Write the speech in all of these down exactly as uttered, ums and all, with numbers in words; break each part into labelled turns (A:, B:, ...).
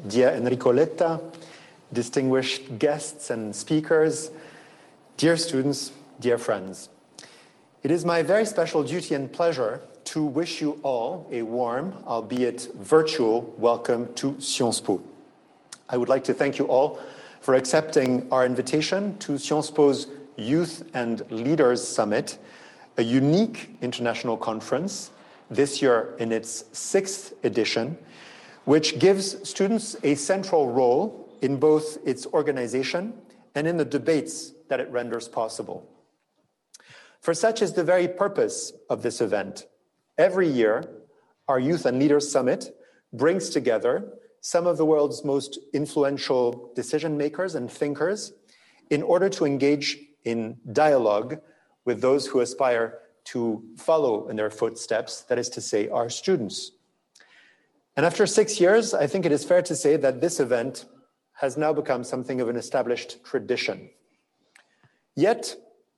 A: dear Enrico Letta, distinguished guests and speakers, dear students, dear friends. It is my very special duty and pleasure to wish you all a warm, albeit virtual, welcome to Sciences Po. I would like to thank you all for accepting our invitation to Sciences Po's Youth and Leaders Summit, a unique international conference, this year in its sixth edition, which gives students a central role in both its organization and in the debates that it renders possible. For such is the very purpose of this event. Every year, our Youth and Leaders Summit brings together some of the world's most influential decision makers and thinkers in order to engage in dialogue with those who aspire to follow in their footsteps, that is to say, our students. And after six years, I think it is fair to say that this event has now become something of an established tradition. Yet,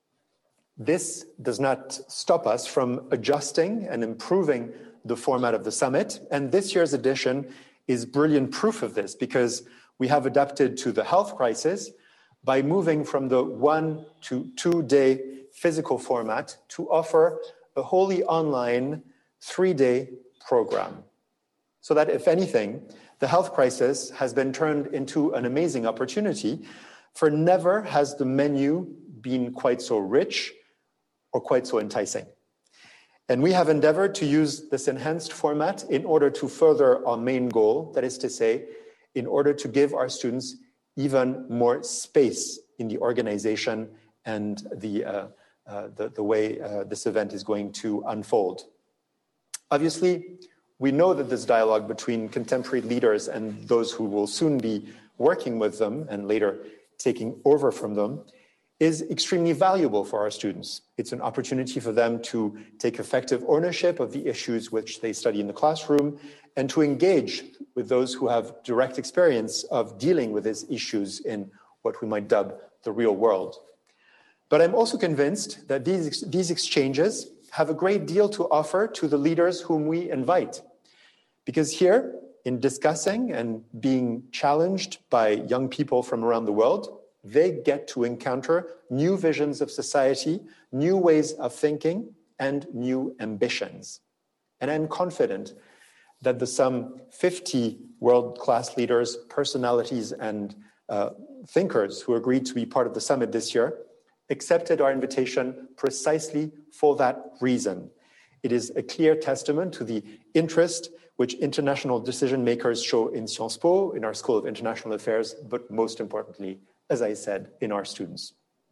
A: this does not stop us from adjusting and improving the format of the summit. And this year's edition is brilliant proof of this, because we have adapted to the health crisis by moving from the one to two day physical format to offer a wholly online three-day program. So that, if anything, the health crisis has been turned into an amazing opportunity, for never has the menu been quite so rich or quite so enticing. And we have endeavored to use this enhanced format in order to further our main goal, that is to say, in order to give our students even more space in the organization and the, uh, uh, the, the way uh, this event is going to unfold. Obviously, we know that this dialogue between contemporary leaders and those who will soon be working with them and later taking over from them is extremely valuable for our students. It's an opportunity for them to take effective ownership of the issues which they study in the classroom and to engage with those who have direct experience of dealing with these issues in what we might dub the real world. But I'm also convinced that these, these exchanges have a great deal to offer to the leaders whom we invite. Because here, in discussing and being challenged by young people from around the world, they get to encounter new visions of society, new ways of thinking, and new ambitions. And I'm confident that the some fifty world-class leaders, personalities, and uh, thinkers who agreed to be part of the summit this year accepted our invitation precisely for that reason. It is a clear testament to the interest which international decision makers show in Sciences Po, in our School of International Affairs, but most importantly, as I said, in our students.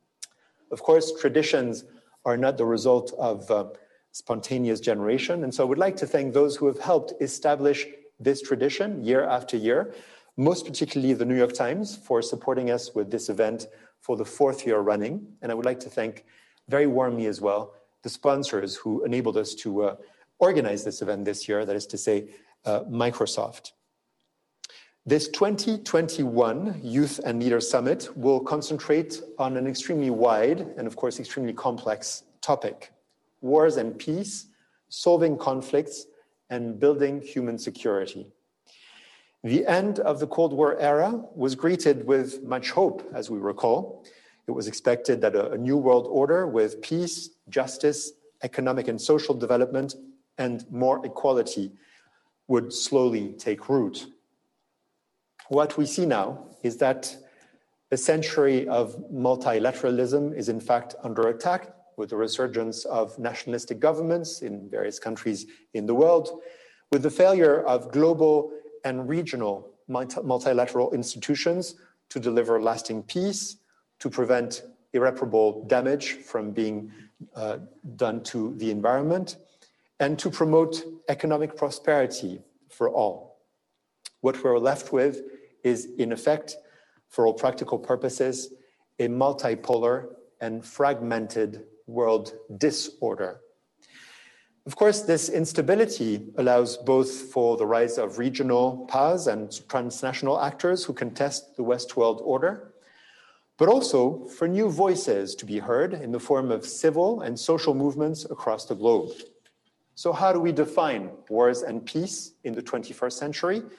A: Of course, traditions are not the result of uh, spontaneous generation, and so I would like to thank those who have helped establish this tradition year after year, most particularly the New York Times for supporting us with this event for the fourth year running. And I would like to thank very warmly as well the sponsors who enabled us to uh, organize this event this year, that is to say, uh, Microsoft. This twenty twenty-one Youth and Leaders Summit will concentrate on an extremely wide and, of course, extremely complex topic: wars and peace, solving conflicts, and building human security. The end of the Cold War era was greeted with much hope, as we recall. It was expected that a, a new world order with peace, justice, economic and social development, and more equality would slowly take root. What we see now is that a century of multilateralism is in fact under attack, with the resurgence of nationalistic governments in various countries in the world, with the failure of global and regional multilateral institutions to deliver lasting peace, to prevent irreparable damage from being uh, done to the environment, and to promote economic prosperity for all. What we're left with is, in effect, for all practical purposes, a multipolar and fragmented world disorder. Of course, this instability allows both for the rise of regional powers and transnational actors who contest the West world order, but also for new voices to be heard in the form of civil and social movements across the globe. So how do we define wars and peace in the twenty-first century?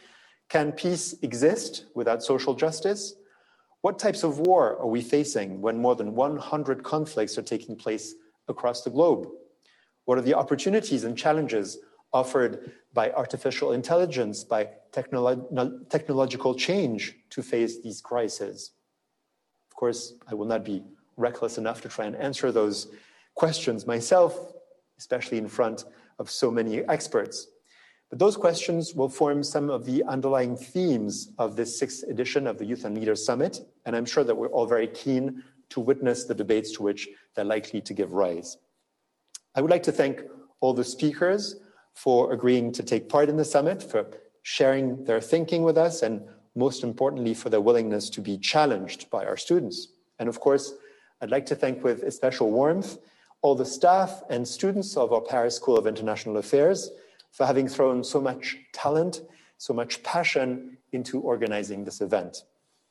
A: Can peace exist without social justice? What types of war are we facing when more than one hundred conflicts are taking place across the globe? What are the opportunities and challenges offered by artificial intelligence, by technolo- technological change to face these crises? Of course, I will not be reckless enough to try and answer those questions myself, especially in front of so many experts. But those questions will form some of the underlying themes of this sixth edition of the Youth and Leaders Summit, and I'm sure that we're all very keen to witness the debates to which they're likely to give rise. I would like to thank all the speakers for agreeing to take part in the summit, for sharing their thinking with us, and most importantly, for their willingness to be challenged by our students. And of course, I'd like to thank with especial warmth all the staff and students of our Paris School of International Affairs for having thrown so much talent, so much passion into organizing this event.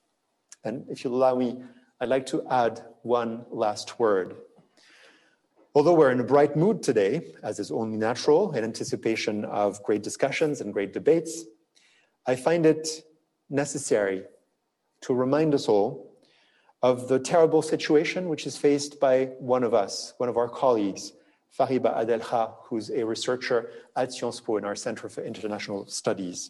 A: And if you'll allow me, I'd like to add one last word. Although we're in a bright mood today, as is only natural in anticipation of great discussions and great debates, I find it necessary to remind us all of the terrible situation which is faced by one of us, one of our colleagues, Fariba Adelkha, who's a researcher at Sciences Po in our Center for International Studies.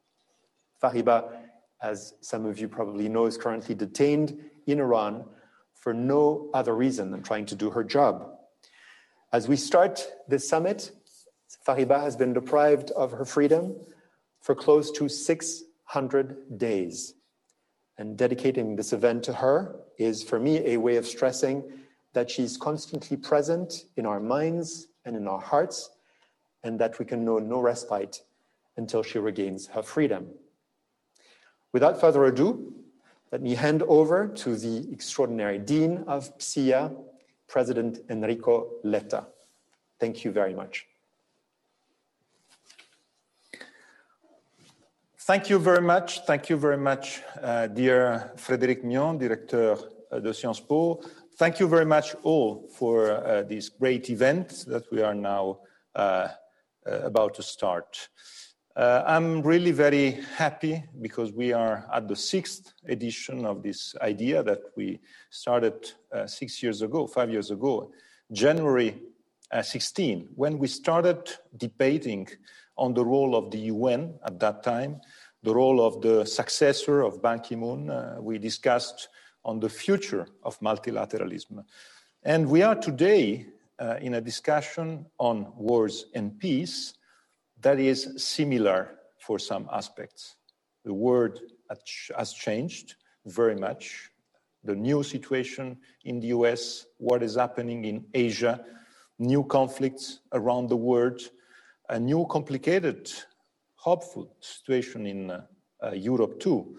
A: Fariba, as some of you probably know, is currently detained in Iran for no other reason than trying to do her job. As we start this summit, Fariba has been deprived of her freedom for close to six hundred days. And dedicating this event to her is, for me, a way of stressing that she's constantly present in our minds and in our hearts, and that we can know no respite until she regains her freedom. Without further ado, let me hand over to the extraordinary Dean of P S I A, President Enrico Letta. Thank you very much.
B: Thank you very much. Thank you very much, uh, dear Frédéric Mignon, Directeur de Sciences Po. Thank you very much all for uh, this great event that we are now uh, uh, about to start. Uh, I'm really very happy because we are at the sixth edition of this idea that we started uh, six years ago, five years ago, January uh, sixteenth, when we started debating on the role of the U N at that time, the role of the successor of Ban Ki-moon. Uh, we discussed on the future of multilateralism. And we are today uh, in a discussion on wars and peace that is similar for some aspects. The world has changed very much. The new situation in the U S, what is happening in Asia, new conflicts around the world, a new complicated, hopeful situation in uh, uh, Europe too.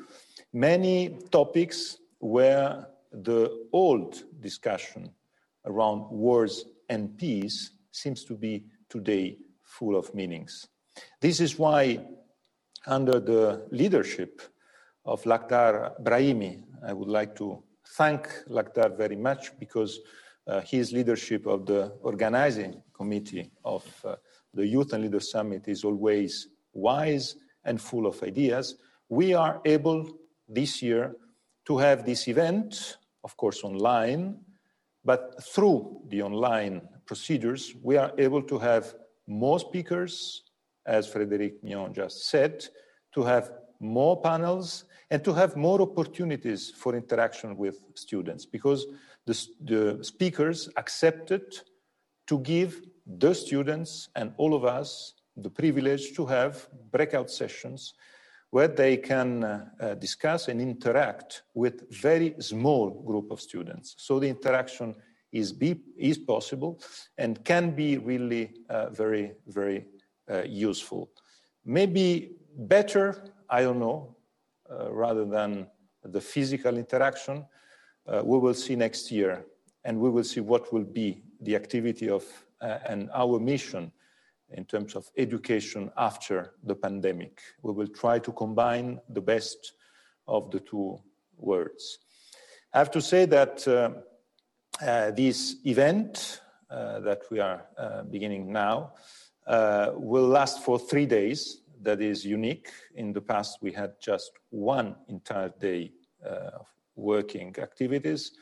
B: Many topics where the old discussion around wars and peace seems to be today full of meanings. This is why, under the leadership of Lakhdar Brahimi, I would like to thank Lakhdar very much because uh, his leadership of the organizing committee of uh, the Youth and Leaders Summit is always wise and full of ideas. We are able this year to have this event, of course online, but through the online procedures, we are able to have more speakers, as Frédéric Mignon just said, to have more panels, and to have more opportunities for interaction with students, because the, the speakers accepted to give the students and all of us the privilege to have breakout sessions where they can uh, uh, discuss and interact with very small group of students. So the interaction is, be, is possible and can be really uh, very, very uh, useful. Maybe better, I don't know, uh, rather than the physical interaction, uh, we will see next year, and we will see what will be the activity of uh, and our mission in terms of education after the pandemic. We will try to combine the best of the two worlds. I have to say that uh, uh, this event uh, that we are uh, beginning now uh, will last for three days. that is unique. In the past, we had just one entire day uh, of working activities.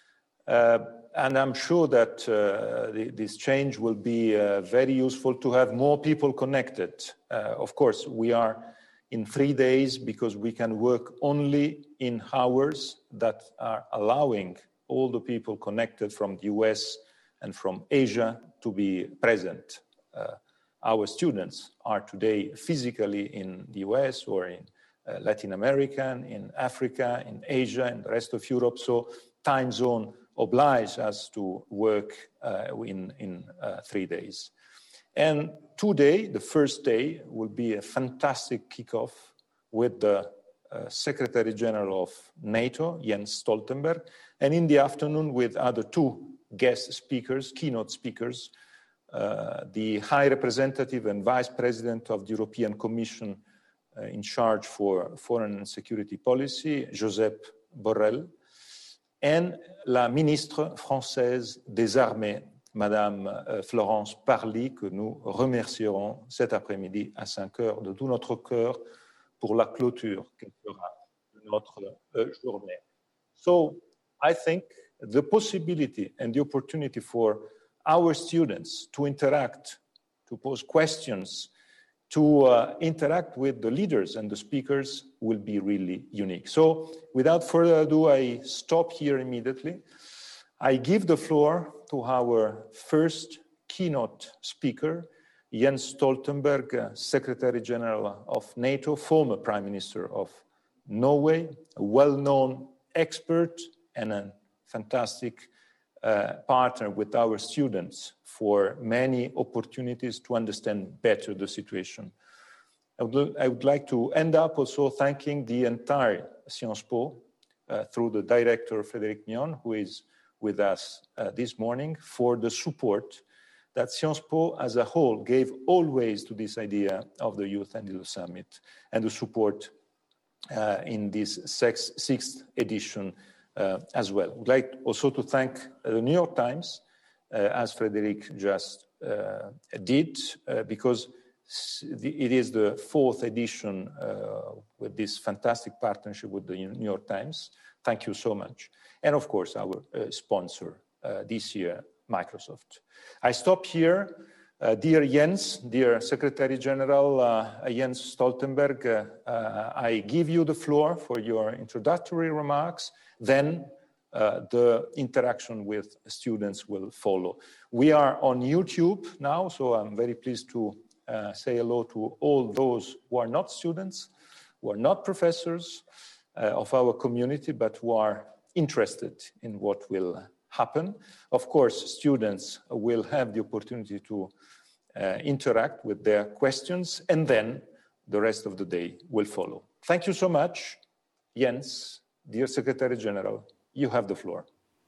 B: Uh, and I'm sure that uh, the, this change will be uh, very useful to have more people connected. Uh, of course, we are in three days because we can work only in hours that are allowing all the people connected from the U S and from Asia to be present. Uh, our students are today physically in the U S or in uh, Latin America, in Africa, in Asia, and the rest of Europe. So time zone oblige us to work uh, in, in uh, three days. And today, the first day, will be a fantastic kickoff with the uh, Secretary General of NATO, Jens Stoltenberg, and in the afternoon with other two guest speakers, keynote speakers, uh, the High Representative and Vice President of the European Commission uh, in charge for foreign and security policy, Josep Borrell, and la ministre française des Armées, Madame euh, Florence Parly, que nous remercierons cet après-midi à cinq heures de tout notre cœur pour la clôture qu'elle fera de notre euh, journée. So I think the possibility and the opportunity for our students to interact, to pose questions, to uh, interact with the leaders and the speakers will be really unique. So without further ado, I stop here immediately. I give the floor to our first keynote speaker, Jens Stoltenberg, uh, Secretary General of NATO, former Prime Minister of Norway, a well-known expert and a fantastic uh, partner with our students for many opportunities to understand better the situation. I would, I would like to end up also thanking the entire Sciences Po uh, through the director, Frédéric Myon, who is with us uh, this morning, for the support that Sciences Po as a whole gave always to this idea of the Youth and Leaders Summit, and the support uh, in this six, sixth edition uh, as well. I'd like also to thank uh, the New York Times, uh, as Frédéric just uh, did, uh, because it is the fourth edition uh, with this fantastic partnership with the New York Times. Thank you so much. And of course, our uh, sponsor uh, this year, Microsoft. I stop here. Uh, dear Jens, dear Secretary General uh, Jens Stoltenberg, uh, uh, I give you the floor for your introductory remarks. Then uh, the interaction with students will follow. We are on YouTube now, so I'm very pleased to uh, say hello to all those who are not students, who are not professors uh, of our community, but who are interested in what will happen. Of course, students will have the opportunity to uh, interact with their questions, and then the rest of the day will follow. Thank you so much. Jens, dear Secretary General, you have the floor.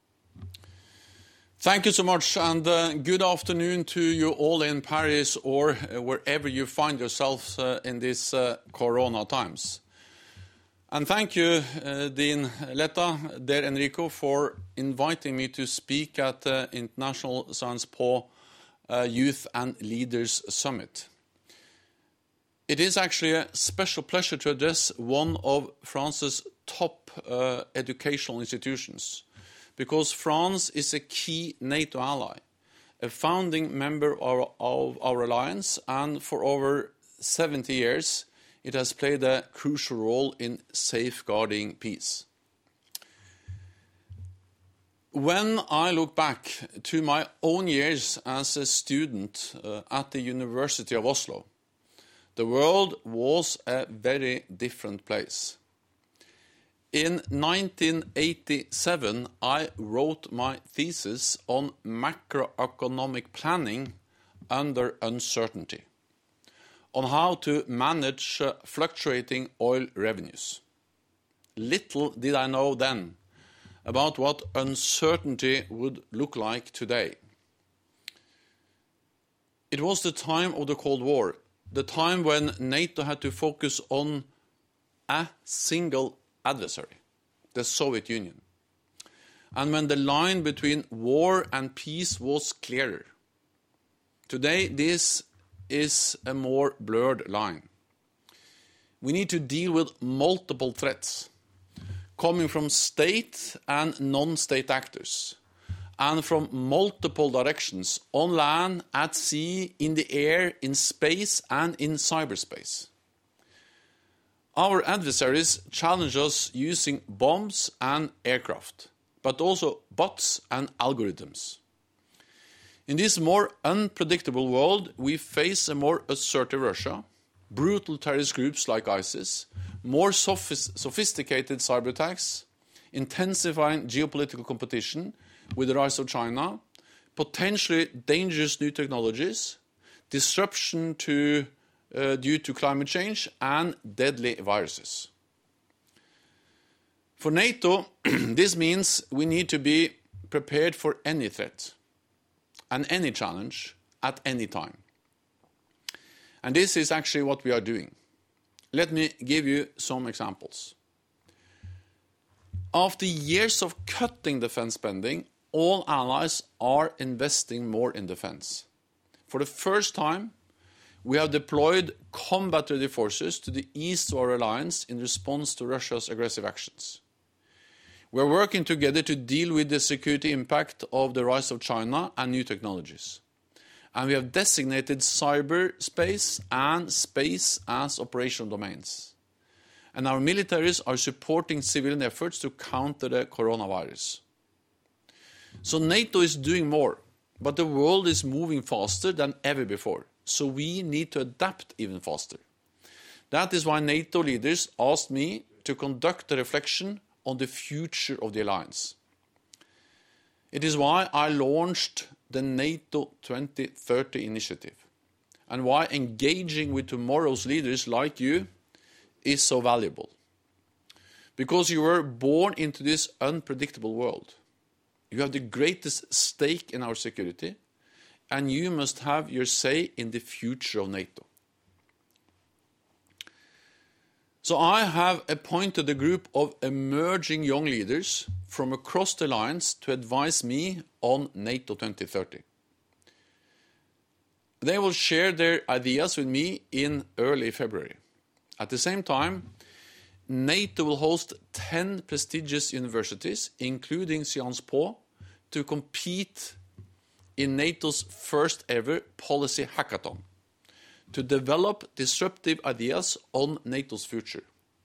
C: Thank you so much, and uh, good afternoon to you all in Paris or uh, wherever you find yourselves uh, in these uh, corona times. And thank you, uh, Dean Letta, dear Enrico, for inviting me to speak at the International Sciences Po uh, Youth and Leaders Summit. It is actually a special pleasure to address one of France's top uh, educational institutions, because France is a key NATO ally, a founding member of our, of our alliance, and for over seventy years, it has played a crucial role in safeguarding peace. When I look back to my own years as a student uh, at the University of Oslo, the world was a very different place. In nineteen eighty-seven, I wrote my thesis on macroeconomic planning under uncertainty, on how to manage uh, fluctuating oil revenues. Little did I know then about what uncertainty would look like today. It was the time of the Cold War, the time when NATO had to focus on a single adversary, the Soviet Union, and when the line between war and peace was clearer. Today, this is a more blurred line. we need to deal with multiple threats coming from state and non-state actors, and from multiple directions, on land, at sea, in the air, in space, and in cyberspace. Our adversaries challenge us using bombs and aircraft, but also bots and algorithms. In this more unpredictable world, we face a more assertive Russia, brutal terrorist groups like ISIS, more sophist- sophisticated cyber attacks, intensifying geopolitical competition with the rise of China, potentially dangerous new technologies, disruption to, uh, due to climate change, and deadly viruses. For NATO, this means we need to be prepared for any threat and any challenge at any time. And this is actually what we are doing. Let me give you some examples. After years of cutting defense spending, all allies are investing more in defense. For the first time, we have deployed combat-ready forces to the east of our alliance in response to Russia's aggressive actions. We are working together to deal with the security impact of the rise of China and new technologies. And we have designated cyberspace and space as operational domains. And our militaries are supporting civilian efforts to counter the coronavirus. So NATO is doing more, but the world is moving faster than ever before. So we need to adapt even faster. That is why NATO leaders asked me to conduct a reflection on the future of the alliance. It is why I launched the NATO twenty thirty initiative, and why engaging with tomorrow's leaders like you is so valuable. Because you were born into this unpredictable world. You have the greatest stake in our security, and you must have your say in the future of NATO. So I have appointed a group of emerging young leaders from across the alliance to advise me on NATO twenty thirty. They will share their ideas with me in early February. At the same time, NATO will host ten prestigious universities, including Sciences Po, to compete in NATO's first ever policy hackathon, to develop disruptive ideas on NATO's future.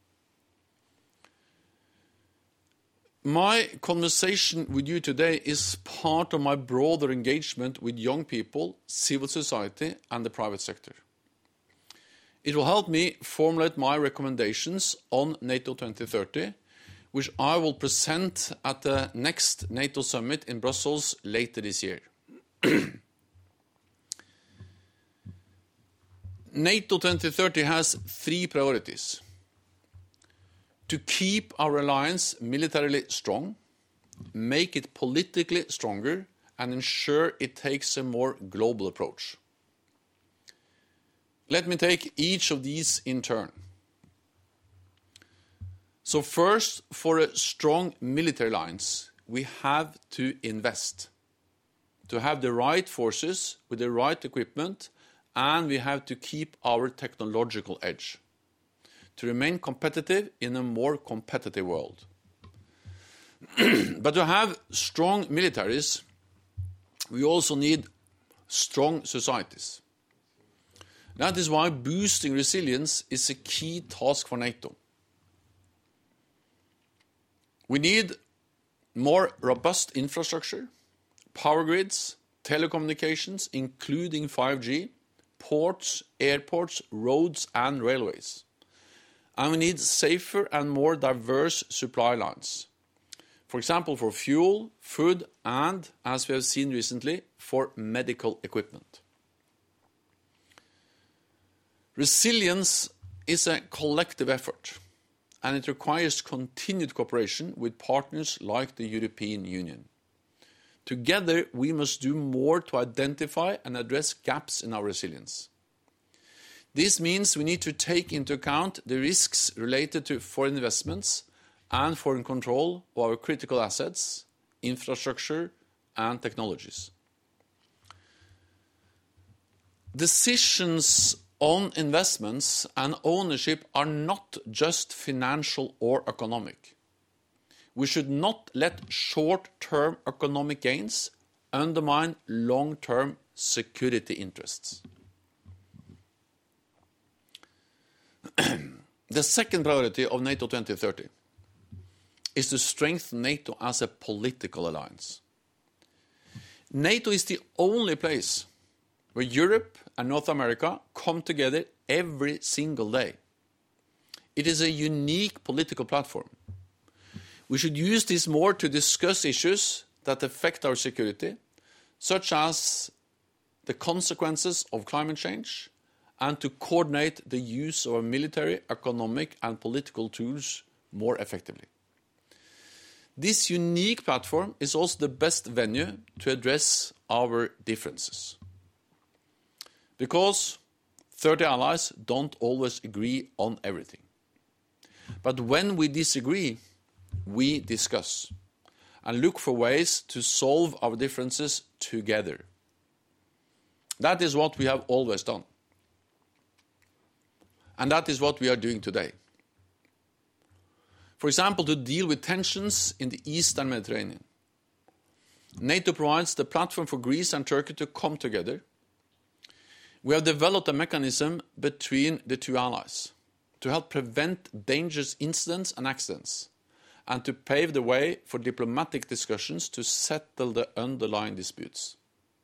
C: My conversation with you today is part of my broader engagement with young people, civil society, and the private sector. It will help me formulate my recommendations on NATO twenty thirty, which I will present at the next NATO summit in Brussels later this year. NATO twenty thirty has three priorities: to keep our alliance militarily strong, make it politically stronger, and ensure it takes a more global approach. Let me take each of these in turn. So first, for a strong military alliance, we have to invest, to have the right forces with the right equipment, and we have to keep our technological edge, to remain competitive in a more competitive world. But to have strong militaries, we also need strong societies. That is why boosting resilience is a key task for NATO. We need more robust infrastructure, power grids, telecommunications, including five G, ports, airports, roads, and railways. And we need safer and more diverse supply lines. For example, for fuel, food, and, as we have seen recently, for medical equipment. Resilience is a collective effort, and it requires continued cooperation with partners like the European Union. Together, we must do more to identify and address gaps in our resilience. This means we need to take into account the risks related to foreign investments and foreign control of our critical assets, infrastructure, and technologies. Decisions on investments and ownership are not just financial or economic. We should not let short-term economic gains undermine long-term security interests. The second priority of NATO twenty thirty is to strengthen NATO as a political alliance. NATO is the only place where Europe and North America come together every single day. It is a unique political platform. We should use this more to discuss issues that affect our security, such as the consequences of climate change, and to coordinate the use of our military, economic and political tools more effectively. This unique platform is also the best venue to address our differences. Because thirty allies don't always agree on everything. But when we disagree, we discuss and look for ways to solve our differences together. That is what we have always done. And that is what we are doing today. For example, to deal with tensions in the Eastern Mediterranean. NATO provides the platform for Greece and Turkey to come together. We have developed a mechanism between the two allies to help prevent dangerous incidents and accidents, and to pave the way for diplomatic discussions to settle the underlying disputes.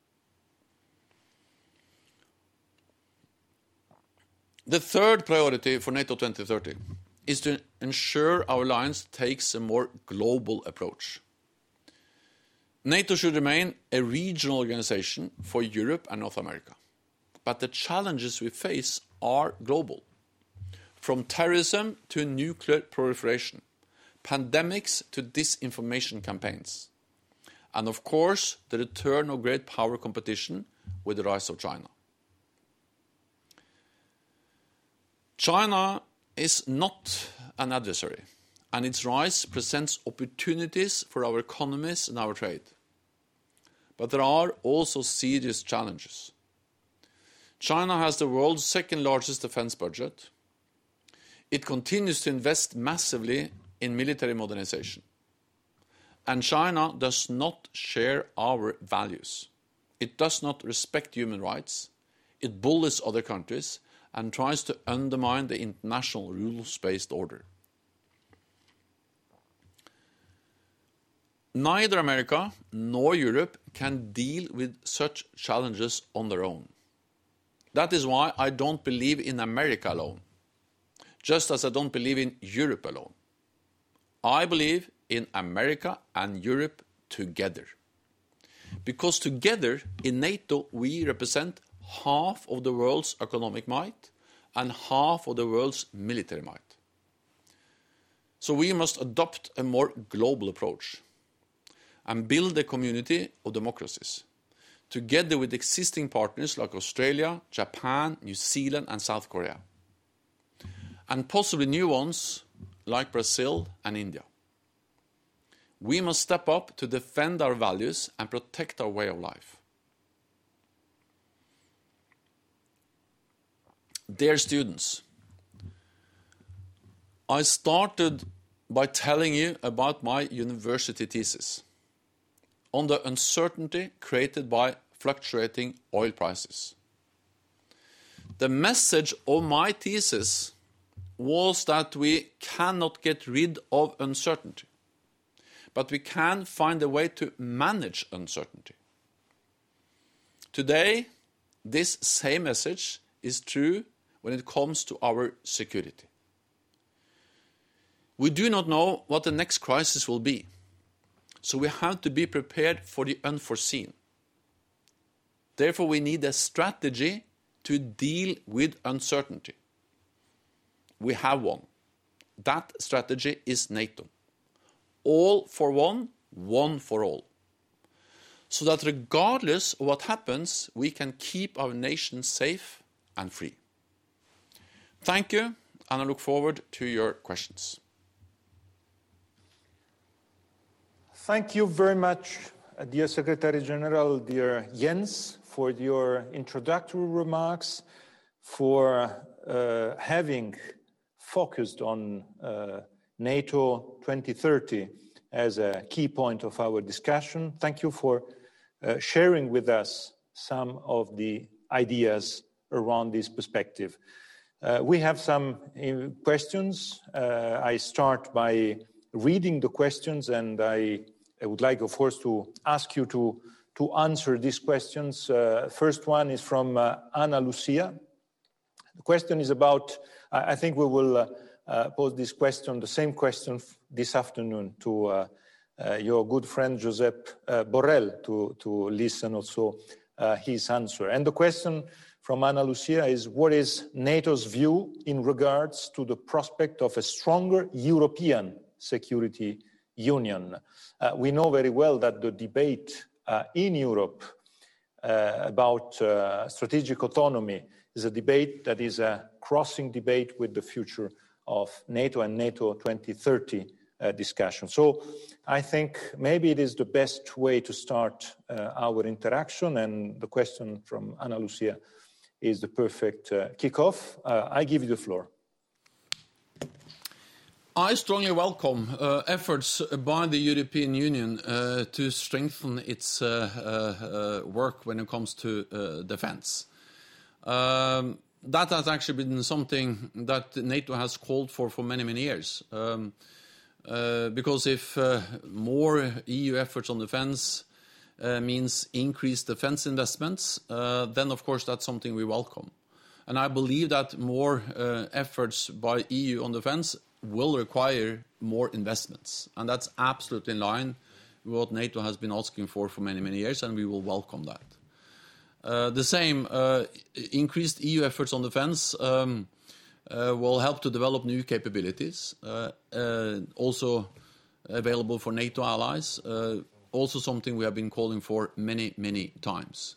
C: The third priority for NATO twenty thirty is to ensure our alliance takes a more global approach. NATO should remain a regional organization for Europe and North America. But the challenges we face are global. From terrorism to nuclear proliferation, pandemics to disinformation campaigns, and of course the return of great power competition with the rise of China. China is not an adversary, and its rise presents opportunities for our economies and our trade. But there are also serious challenges. China has the world's second largest defense budget. It continues to invest massively in military modernization. And China does not share our values. It does not respect human rights. It bullies other countries and tries to undermine the international rules-based order. Neither America nor Europe can deal with such challenges on their own. That is why I don't believe in America alone, just as I don't believe in Europe alone. I believe in America and Europe together. Because together in NATO we represent half of the world's economic might and half of the world's military might. So we must adopt a more global approach and build a community of democracies, together with existing partners like Australia, Japan, New Zealand and South Korea, and possibly new ones like Brazil and India. We must step up to defend our values and protect our way of life. Dear students, I started by telling you about my university thesis on the uncertainty created by fluctuating oil prices. The message of my thesis was that we cannot get rid of uncertainty, but we can find a way to manage uncertainty. Today, this same message is true when it comes to our security. We do not know what the next crisis will be, so we have to be prepared for the unforeseen. Therefore, we need a strategy to deal with uncertainty. We have one. That strategy is NATO. All for one, one for all. So that regardless of what happens, we can keep our nation safe and free. Thank you, and I look forward to your questions.
B: Thank you very much, uh, dear Secretary General, dear Jens, for your introductory remarks. for uh, having focused on uh, NATO twenty thirty as a key point of our discussion. Thank you for uh, sharing with us some of the ideas around this perspective. Uh, we have some uh, questions. Uh, I start by reading the questions, and I, I would like, of course, to ask you to, to answer these questions. Uh, first one is from uh, Ana Lucia. The question is about, I, I think we will uh, uh, pose this question, the same question this afternoon to uh, uh, your good friend Josep uh, Borrell to, to listen also uh, his answer. And the question from Ana Lucia is, what is NATO's view in regards to the prospect of a stronger European security union? Uh, we know very well that the debate uh, in Europe uh, about uh, strategic autonomy is a debate that is a crossing debate with the future of NATO and NATO twenty thirty uh, discussion. So I think maybe it is the best way to start uh, our interaction, and the question from Ana Lucia is the perfect uh, kickoff. Uh, I give you the floor.
C: I strongly welcome uh, efforts by the European Union uh, to strengthen its uh, uh, work when it comes to uh, defense. Um, that has actually been something that NATO has called for for many, many years. Um, uh, because if uh, more E U efforts on defense Uh, means increased defense investments, uh, then of course that's something we welcome. And I believe that more uh, efforts by E U on defense will require more investments. And that's absolutely in line with what NATO has been asking for for many, many years, and we will welcome that. Uh, the same, uh, increased E U efforts on defense um, uh, will help to develop new capabilities, uh, uh, also available for NATO allies, uh, also something we have been calling for many, many times.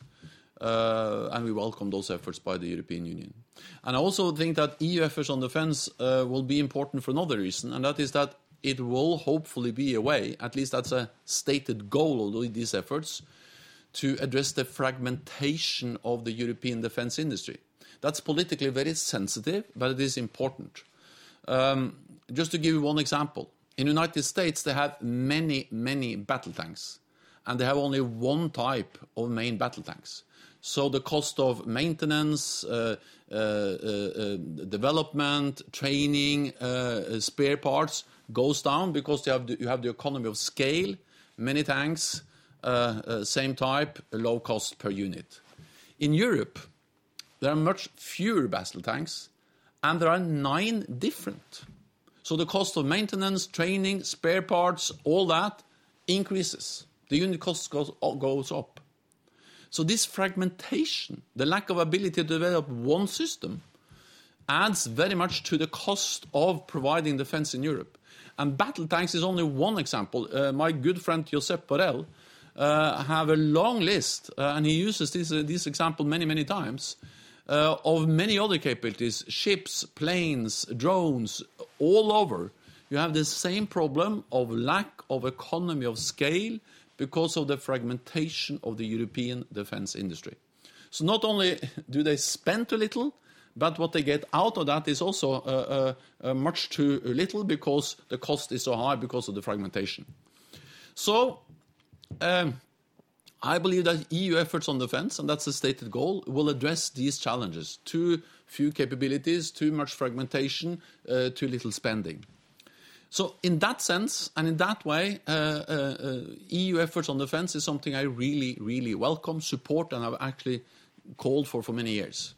C: Uh, and we welcome those efforts by the European Union. And I also think that E U efforts on defense uh, will be important for another reason, and that is that it will hopefully be a way, at least that's a stated goal of these efforts, to address the fragmentation of the European defense industry. That's politically very sensitive, but it is important. Um, just to give you one example. In the United States, they have many, many battle tanks, and they have only one type of main battle tanks. So the cost of maintenance, uh, uh, uh, development, training, uh, spare parts goes down because you have the, you have the economy of scale, many tanks, uh, uh, same type, low cost per unit. In Europe, there are much fewer battle tanks, and there are nine different. So the cost of maintenance, training, spare parts, all that increases. The unit cost goes, goes up. So this fragmentation, the lack of ability to develop one system, adds very much to the cost of providing defense in Europe. And battle tanks is only one example. Uh, my good friend Josep Borrell uh, have a long list, uh, and he uses this, uh, this example many, many times, Uh, of many other capabilities, ships, planes, drones, all over. You have the same problem of lack of economy of scale because of the fragmentation of the European defense industry. So not only do they spend too little, but what they get out of that is also uh, uh, uh, much too little because the cost is so high because of the fragmentation. So um, I believe that E U efforts on defense, and that's the stated goal, will address these challenges. Too few capabilities, too much fragmentation, uh, too little spending. So in that sense, and in that way, uh, uh, uh, E U efforts on defense is something I really, really welcome, support, and I've actually called for for many years.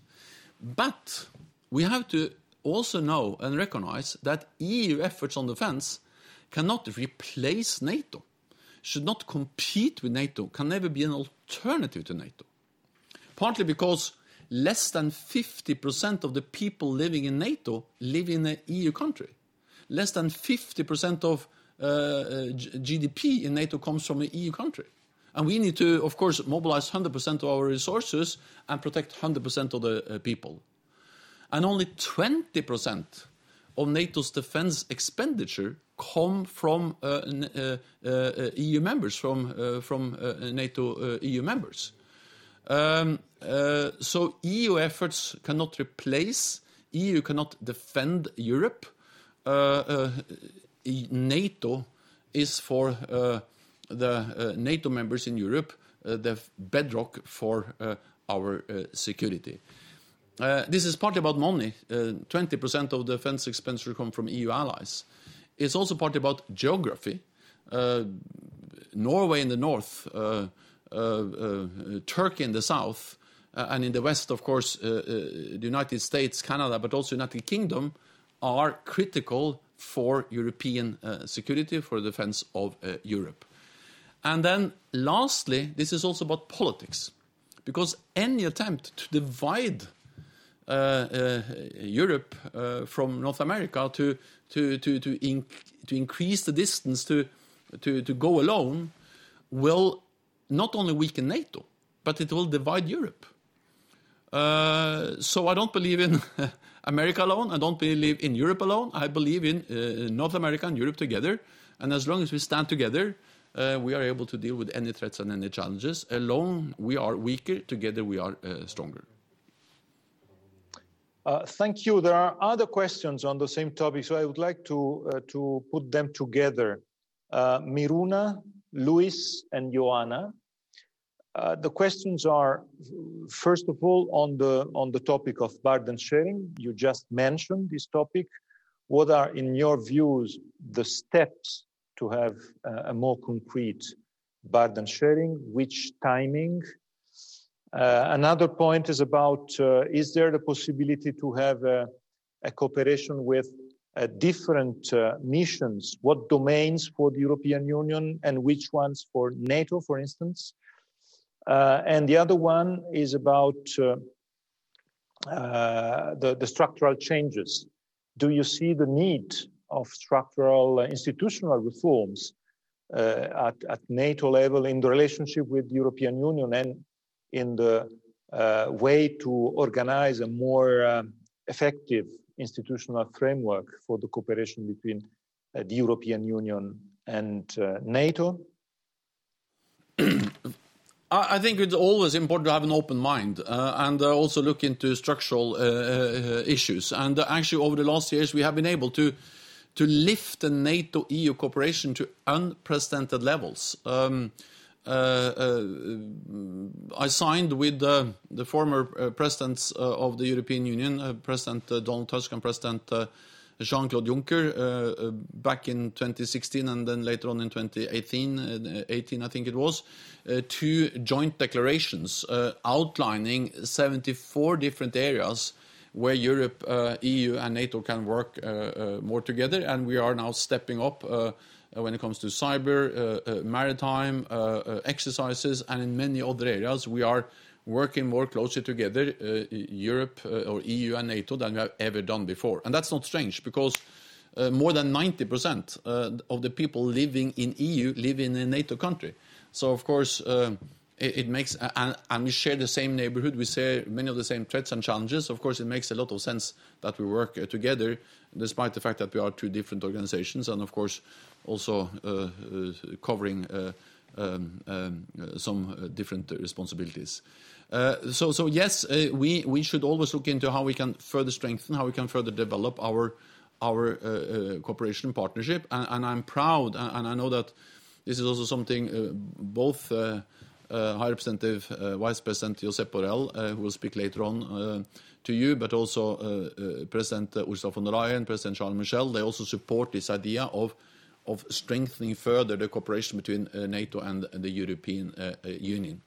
C: But we have to also know and recognize that E U efforts on defense cannot replace NATO, should not compete with NATO, can never be an alternative to NATO. Partly because less than fifty percent of the people living in NATO live in an E U country. Less than fifty percent of uh, G D P in NATO comes from an E U country. And we need to, of course, mobilize one hundred percent of our resources and protect one hundred percent of the uh, people. And only twenty percent of NATO's defense expenditure come from uh, uh, uh, E U members, from, uh, from uh, NATO uh, E U members. Um, uh, so E U efforts cannot replace, E U cannot defend Europe. Uh, uh, NATO is for uh, the uh, NATO members in Europe uh, the bedrock for uh, our uh, security. Uh, this is partly about money. Uh, twenty percent of defense expenditure come from E U allies. It's also partly about geography. Uh, Norway in the north, uh, uh, uh, Turkey in the south, uh, and in the west, of course, uh, uh, the United States, Canada, but also United Kingdom are critical for European uh, security, for the defense of uh, Europe. And then lastly, this is also about politics, because any attempt to divide uh, uh, Europe uh, from North America to to to to, inc to increase the distance to, to to go alone will not only weaken NATO, but it will divide Europe. Uh, so I don't believe in America alone. I don't believe in Europe alone. I believe in uh, North America and Europe together. And as long as we stand together, uh, we are able to deal with any threats and any challenges. Alone, we are weaker. Together, we are uh, stronger.
B: Uh, thank you. There are other questions on the same topic, so I would like to uh, to put them together. Uh, Miruna, Luis, and Joanna. Uh, the questions are, first of all, on the on the topic of burden sharing. You just mentioned this topic. What are, in your views, the steps to have uh, a more concrete burden sharing? Which timing? Uh, another point is about, uh, is there the possibility to have a, a cooperation with uh, different uh, missions? What domains for the European Union and which ones for NATO, for instance? Uh, and the other one is about uh, uh, the, the structural changes. Do you see the need of structural uh, institutional reforms uh, at, at NATO level in the relationship with the European Union and in the uh, way to organize a more uh, effective institutional framework for the cooperation between uh, the European Union and uh, NATO?
C: I think it's always important to have an open mind uh, and uh, also look into structural uh, uh, issues. And uh, actually, over the last years, we have been able to to lift the NATO E U cooperation to unprecedented levels. Um, uh, uh, I signed with uh, the former uh, presidents uh, of the European Union, uh, President uh, Donald Tusk and President uh, Jean-Claude Juncker, uh, uh, back in twenty sixteen and then later on in twenty eighteen, uh, eighteen I think it was, uh, two joint declarations uh, outlining seventy-four different areas where Europe, uh, E U and NATO can work uh, uh, more together. And we are now stepping up uh, when it comes to cyber, uh, uh, maritime uh, uh, exercises, and in many other areas we are working more closely together, uh, Europe uh, or E U and NATO, than we have ever done before. And that's not strange, because uh, more than ninety percent uh, of the people living in E U live in a NATO country. So, of course, uh, it, it makes, and, and we share the same neighborhood, we share many of the same threats and challenges. Of course, it makes a lot of sense that we work uh, together, despite the fact that we are two different organizations, and, of course, also uh, uh, covering uh, um, um, uh, some uh, different responsibilities. Uh, so, so yes, uh, we we should always look into how we can further strengthen, how we can further develop our our uh, uh, cooperation and partnership. And, and I'm proud, and, and I know that this is also something uh, both uh, uh, High Representative uh, Vice President Josep Borrell, uh, who will speak later on uh, to you, but also uh, uh, President Ursula von der Leyen, President Charles Michel, they also support this idea of of strengthening further the cooperation between uh, NATO and the European uh, uh, Union.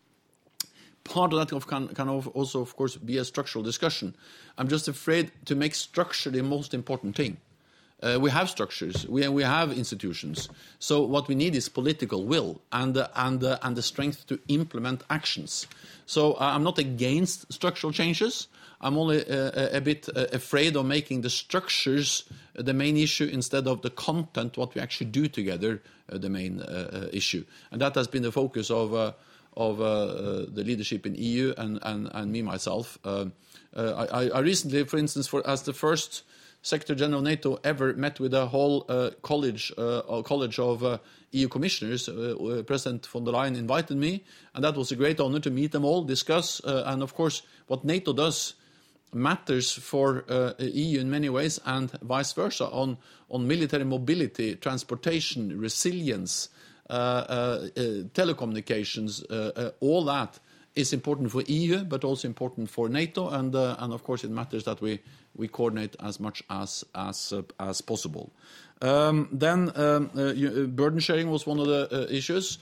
C: Part of that can, can also, of course, be a structural discussion. I'm just afraid to make structure the most important thing. Uh, we have structures, we, we have institutions. So what we need is political will and, uh, and, uh, and the strength to implement actions. So uh, I'm not against structural changes. I'm only uh, a bit uh, afraid of making the structures uh, the main issue instead of the content, what we actually do together, uh, the main uh, uh, issue. And that has been the focus of uh, of uh, uh, the leadership in E U and, and, and me myself. Uh, uh, I, I recently, for instance, for, as the first Secretary General of NATO ever met with a whole uh, college, uh, college of uh, E U commissioners. Uh, President von der Leyen invited me, and that was a great honor to meet them all, discuss, uh, and of course, what NATO does matters for uh, E U in many ways, and vice versa, on, on military mobility, transportation, resilience, uh, uh, uh, telecommunications, uh, uh, all that is important for E U, but also important for NATO, and, uh, and of course it matters that we, we coordinate as much as, as, uh, as possible. Um, then um, uh, you, uh, burden sharing was one of the uh, issues.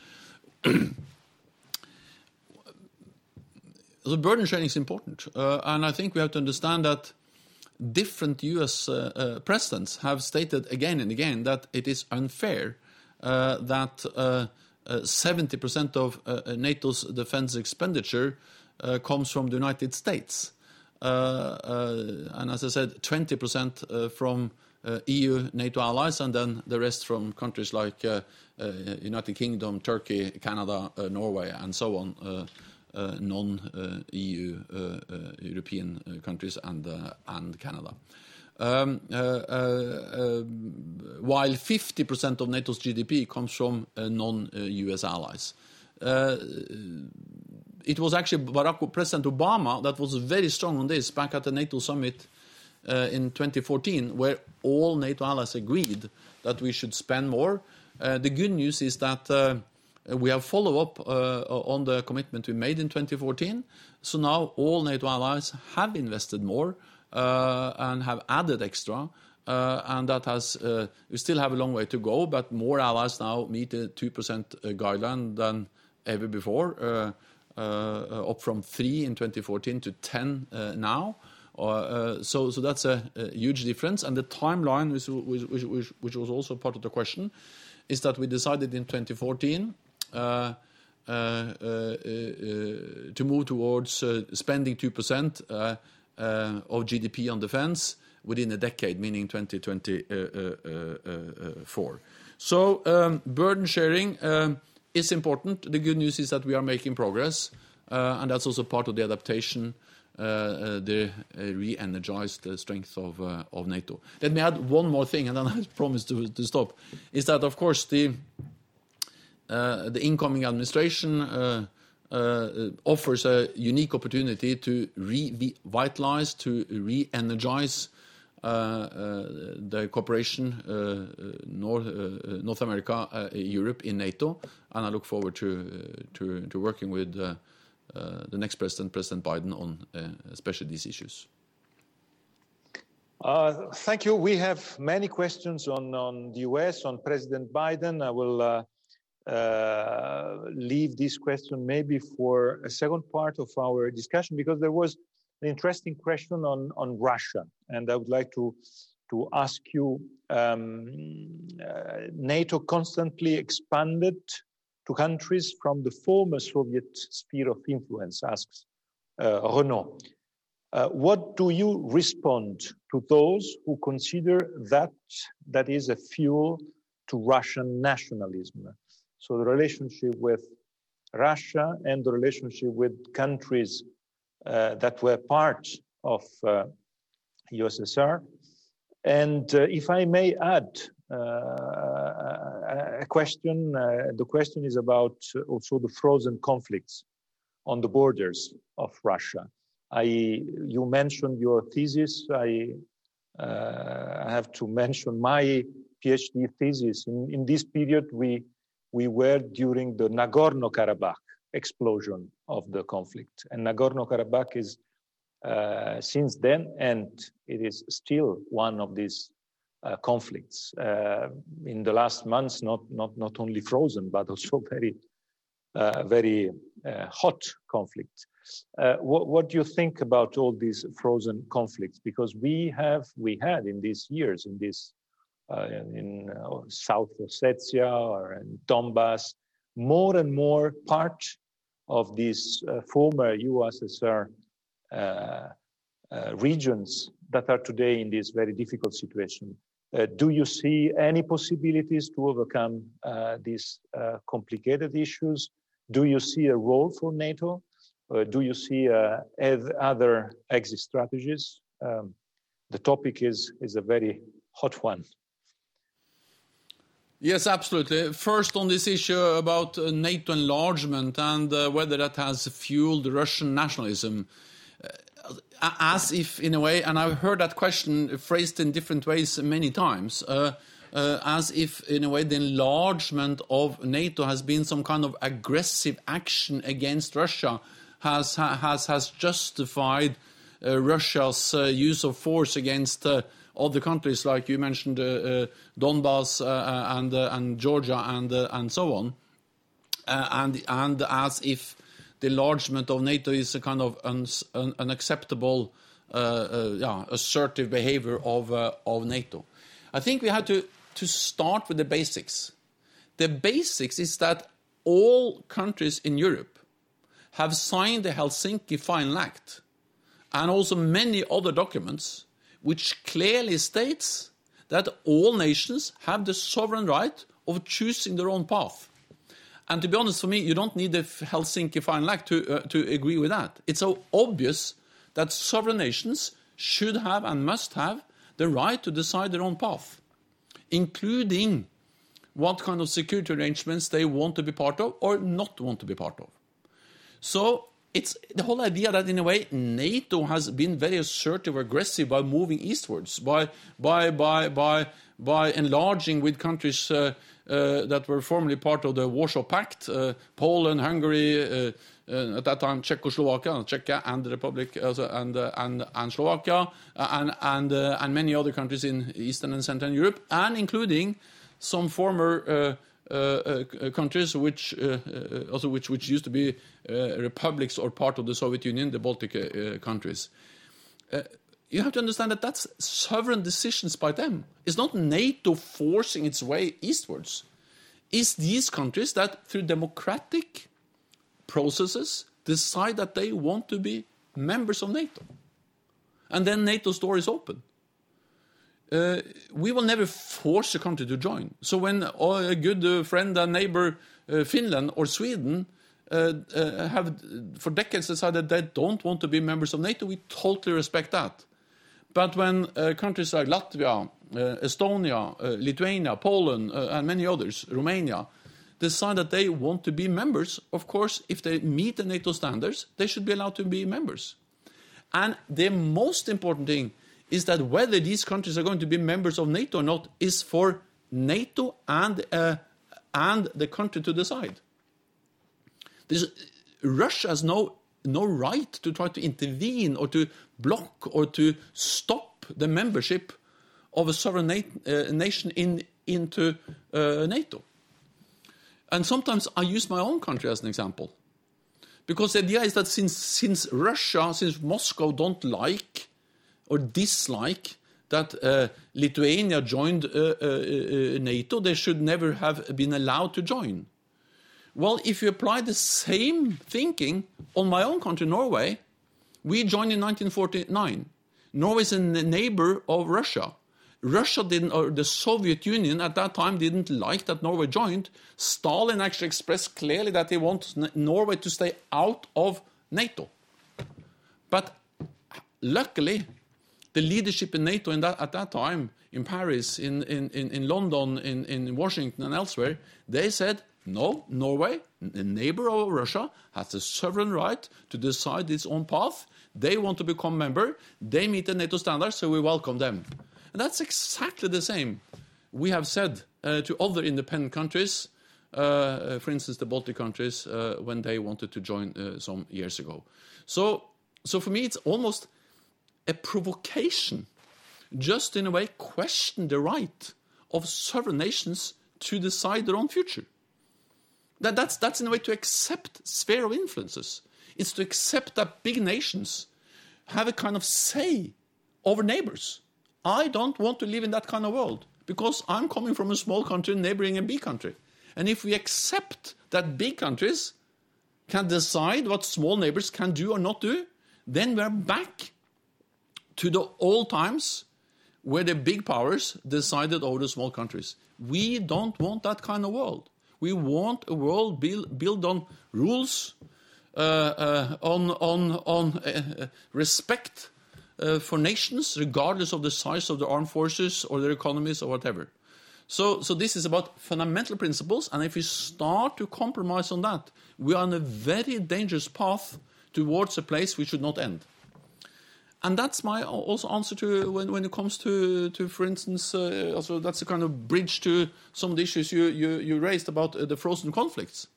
C: The burden sharing is important, uh, and I think we have to understand that different U S uh, uh, presidents have stated again and again that it is unfair uh, that uh, uh, seventy percent of uh, NATO's defense expenditure uh, comes from the United States. Uh, uh, and as I said, twenty percent uh, from uh, E U, NATO allies, and then the rest from countries like uh, uh, United Kingdom, Turkey, Canada, uh, Norway, and so on. Uh, Uh, non-E U uh, uh, European uh, countries and, uh, and Canada. Um, uh, uh, uh, while fifty percent of NATO's G D P comes from uh, non-U S allies. Uh, it was actually Barack, President Obama that was very strong on this back at the NATO summit uh, in twenty fourteen, where all NATO allies agreed that we should spend more. Uh, the good news is that uh, we have follow-up uh, on the commitment we made in twenty fourteen. So now all NATO allies have invested more uh, and have added extra. Uh, and that has, uh, we still have a long way to go, but more allies now meet the two percent guideline than ever before, uh, uh, up from three in twenty fourteen to ten uh, now. Uh, uh, so, so that's a, a huge difference. And the timeline, which, which, which, which was also part of the question, is that we decided in twenty fourteen Uh, uh, uh, uh, to move towards uh, spending two percent uh, uh, of G D P on defense within a decade, meaning twenty twenty-four. So um, burden sharing um, is important. The good news is that we are making progress, uh, and that's also part of the adaptation, uh, uh, the uh, re-energized uh, strength of, uh, of NATO. Let me add one more thing, and then I promise to, to stop, is that, of course, the Uh, the incoming administration uh, uh, offers a unique opportunity to revitalize, to re-energize uh, uh, the cooperation uh, North, uh, North America, uh, Europe in NATO, and I look forward to uh, to, to working with uh, uh, the next president, President Biden, on uh, especially these issues.
B: Uh, thank you. We have many questions on, on the U S, on President Biden. I will uh, Uh, leave this question maybe for a second part of our discussion, because there was an interesting question on, on Russia. And I would like to, to ask you, um, uh, NATO constantly expanded to countries from the former Soviet sphere of influence, asks uh, Renaud. Uh, what do you respond to those who consider that that is a fuel to Russian nationalism? So the relationship with Russia and the relationship with countries uh, that were part of uh, U S S R. And uh, if I may add uh, a question, uh, the question is about also the frozen conflicts on the borders of Russia. I, you mentioned your thesis. I, uh, I have to mention my PhD thesis. In, in this period, we We were during the Nagorno-Karabakh explosion of the conflict. And Nagorno-Karabakh is, uh, since then, and it is still one of these uh, conflicts. Uh, in the last months, not, not, not only frozen, but also very, uh, very uh, hot conflict. Uh, what, what do you think about all these frozen conflicts? Because we have, we had in these years, in this Uh, in uh, South Ossetia or in Donbass, more and more part of these uh, former U S S R uh, uh, regions that are today in this very difficult situation. Uh, do you see any possibilities to overcome uh, these uh, complicated issues? Do you see a role for NATO? Uh, do you see uh, other exit strategies? Um, the topic is, is a very hot one.
C: Yes, absolutely. First, on this issue about uh, NATO enlargement and uh, whether that has fueled Russian nationalism, uh, as if, in a way, and I've heard that question phrased in different ways many times, uh, uh, as if, in a way, the enlargement of NATO has been some kind of aggressive action against Russia, has has has justified uh, Russia's uh, use of force against Uh, other countries, like you mentioned, uh, uh, Donbass uh, and uh, and Georgia and uh, and so on, uh, and and as if the enlargement of NATO is a kind of un, un, unacceptable, uh, uh, yeah, assertive behavior of uh, of NATO. I think we have to to start with the basics. The basics is that all countries in Europe have signed the Helsinki Final Act, and also many other documents, which clearly states that all nations have the sovereign right of choosing their own path. And to be honest, for me, you don't need the Helsinki Final Act to, uh, to agree with that. It's so obvious that sovereign nations should have and must have the right to decide their own path, including what kind of security arrangements they want to be part of or not want to be part of. So it's the whole idea that, in a way, NATO has been very assertive or aggressive by moving eastwards, by by by by by enlarging with countries uh, uh, that were formerly part of the Warsaw Pact, uh, Poland, Hungary, uh, uh, at that time Czechoslovakia, Czechia, and the Republic, uh, and uh, and and Slovakia, uh, and and uh, and many other countries in Eastern and Central Europe, and including some former Uh, Uh, uh, countries which uh, uh, also which which used to be uh, republics or part of the Soviet Union, the Baltic uh, countries. Uh, you have to understand that that's sovereign decisions by them. It's not NATO forcing its way eastwards. It's these countries that, through democratic processes, decide that they want to be members of NATO, and then NATO's door is open. Uh, we will never force a country to join. So when uh, a good uh, friend and neighbor, uh, Finland or Sweden, uh, uh, have for decades decided they don't want to be members of NATO, we totally respect that. But when uh, countries like Latvia, uh, Estonia, uh, Lithuania, Poland, uh, and many others, Romania, decide that they want to be members, of course, if they meet the NATO standards, they should be allowed to be members. And the most important thing is that whether these countries are going to be members of NATO or not is for NATO and uh, and the country to decide. This, Russia has no no right to try to intervene or to block or to stop the membership of a sovereign nat- uh, nation in into uh, NATO. And sometimes I use my own country as an example, because the idea is that since since Russia, since Moscow don't like or dislike that uh, Lithuania joined uh, uh, uh, NATO, they should never have been allowed to join. Well, if you apply the same thinking on my own country, Norway, we joined in nineteen forty-nine. Norway is a neighbor of Russia. Russia didn't, or the Soviet Union at that time didn't like that Norway joined. Stalin actually expressed clearly that he wants Norway to stay out of NATO. But luckily, the leadership in NATO in that, at that time, in Paris, in, in, in London, in, in Washington and elsewhere, they said, no, Norway, a neighbor of Russia, has the sovereign right to decide its own path. They want to become member. They meet the NATO standards, so we welcome them. And that's exactly the same we have said uh, to other independent countries, uh, for instance, the Baltic countries, uh, when they wanted to join uh, some years ago. So, so for me, it's almost a provocation, just in a way question the right of sovereign nations to decide their own future. That, that's, that's in a way to accept sphere of influences. It's to accept that big nations have a kind of say over neighbors. I don't want to live in that kind of world because I'm coming from a small country neighboring a big country. And if we accept that big countries can decide what small neighbors can do or not do, then we're back to the old times where the big powers decided over the small countries. We don't want that kind of world. We want a world build, built on rules, uh, uh, on, on, on uh, respect uh, for nations, regardless of the size of the armed forces or their economies or whatever. So, so this is about fundamental principles, and if we start to compromise on that, we are on a very dangerous path towards a place we should not end. And that's my also answer to when, when it comes to, to for instance, uh, also that's a kind of bridge to some of the issues you, you, you raised about uh, the frozen conflicts.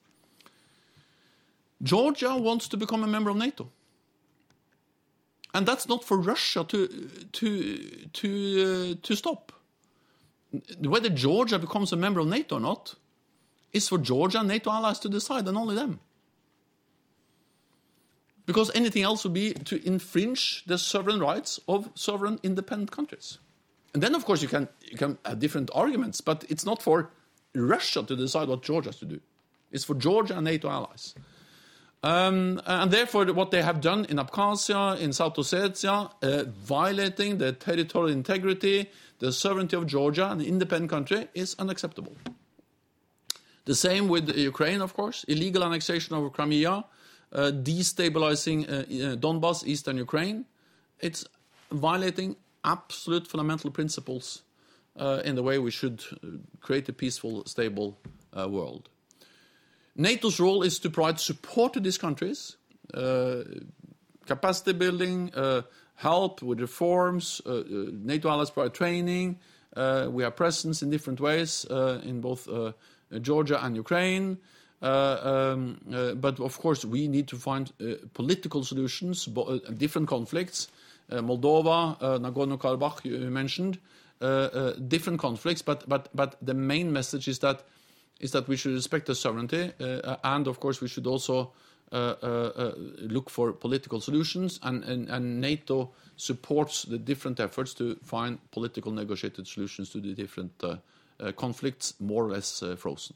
C: Georgia wants to become a member of NATO. And that's not for Russia to, to, to, uh, to stop. Whether Georgia becomes a member of NATO or not is for Georgia and NATO allies to decide, and only them. Because anything else would be to infringe the sovereign rights of sovereign independent countries. And then, of course, you can, you can have different arguments, but it's not for Russia to decide what Georgia has to do. It's for Georgia and NATO allies. Um, and therefore, what they have done in Abkhazia, in South Ossetia, uh, violating the territorial integrity, the sovereignty of Georgia, an independent country, is unacceptable. The same with Ukraine, of course, illegal annexation of Crimea, uh, destabilizing uh, uh, Donbass, eastern Ukraine. It's violating absolute fundamental principles uh, in the way we should create a peaceful, stable uh, world. NATO's role is to provide support to these countries, uh, capacity building, uh, help with reforms, uh, uh, NATO allies provide training, uh, we have presence in different ways uh, in both uh, Georgia and Ukraine, uh, um, uh, but of course we need to find uh, political solutions, bo- uh, different conflicts, uh, Moldova, uh, Nagorno-Karabakh you mentioned, uh, uh, different conflicts, but, but, but the main message is that is that we should respect the sovereignty, uh, and of course we should also uh, uh, uh, look for political solutions, and, and, and NATO supports the different efforts to find political negotiated solutions to the different uh, uh, conflicts, more or less uh, frozen.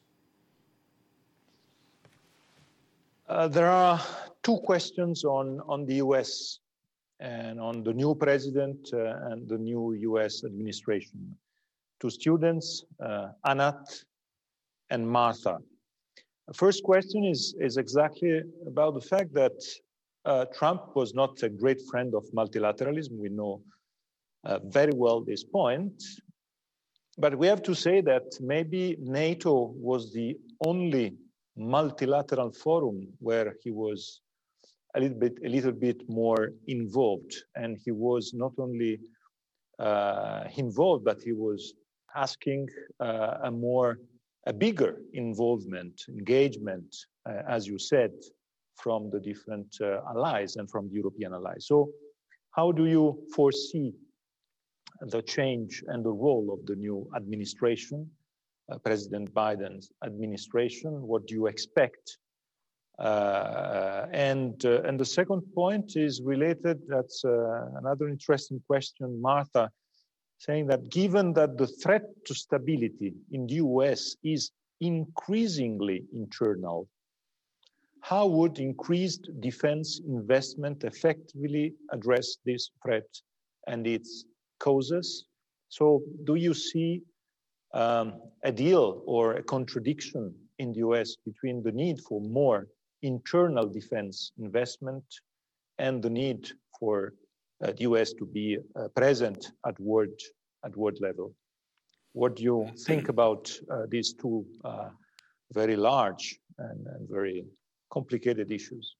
B: Uh, there are two questions on, on the U S and on the new president uh, and the new U S administration. Two students, uh, Anat and Martha. The first question is, is exactly about the fact that uh, Trump was not a great friend of multilateralism. We know uh, very well this point. But we have to say that maybe NATO was the only multilateral forum where he was a little bit, a little bit more involved. And he was not only uh, involved, but he was asking uh, a more a bigger involvement, engagement, uh, as you said, from the different uh, allies and from the European allies. So how do you foresee the change and the role of the new administration, uh, President Biden's administration? What do you expect? Uh, and, uh, and the second point is related, that's uh, another interesting question, Martha, saying that given that the threat to stability in the U S is increasingly internal, how would increased defense investment effectively address this threat and its causes? So do you see um, a deal or a contradiction in the U S between the need for more internal defense investment and the need for Uh, the U S to be uh, present at world, at world level? What do you think about uh, these two uh, very large and, and very complicated issues?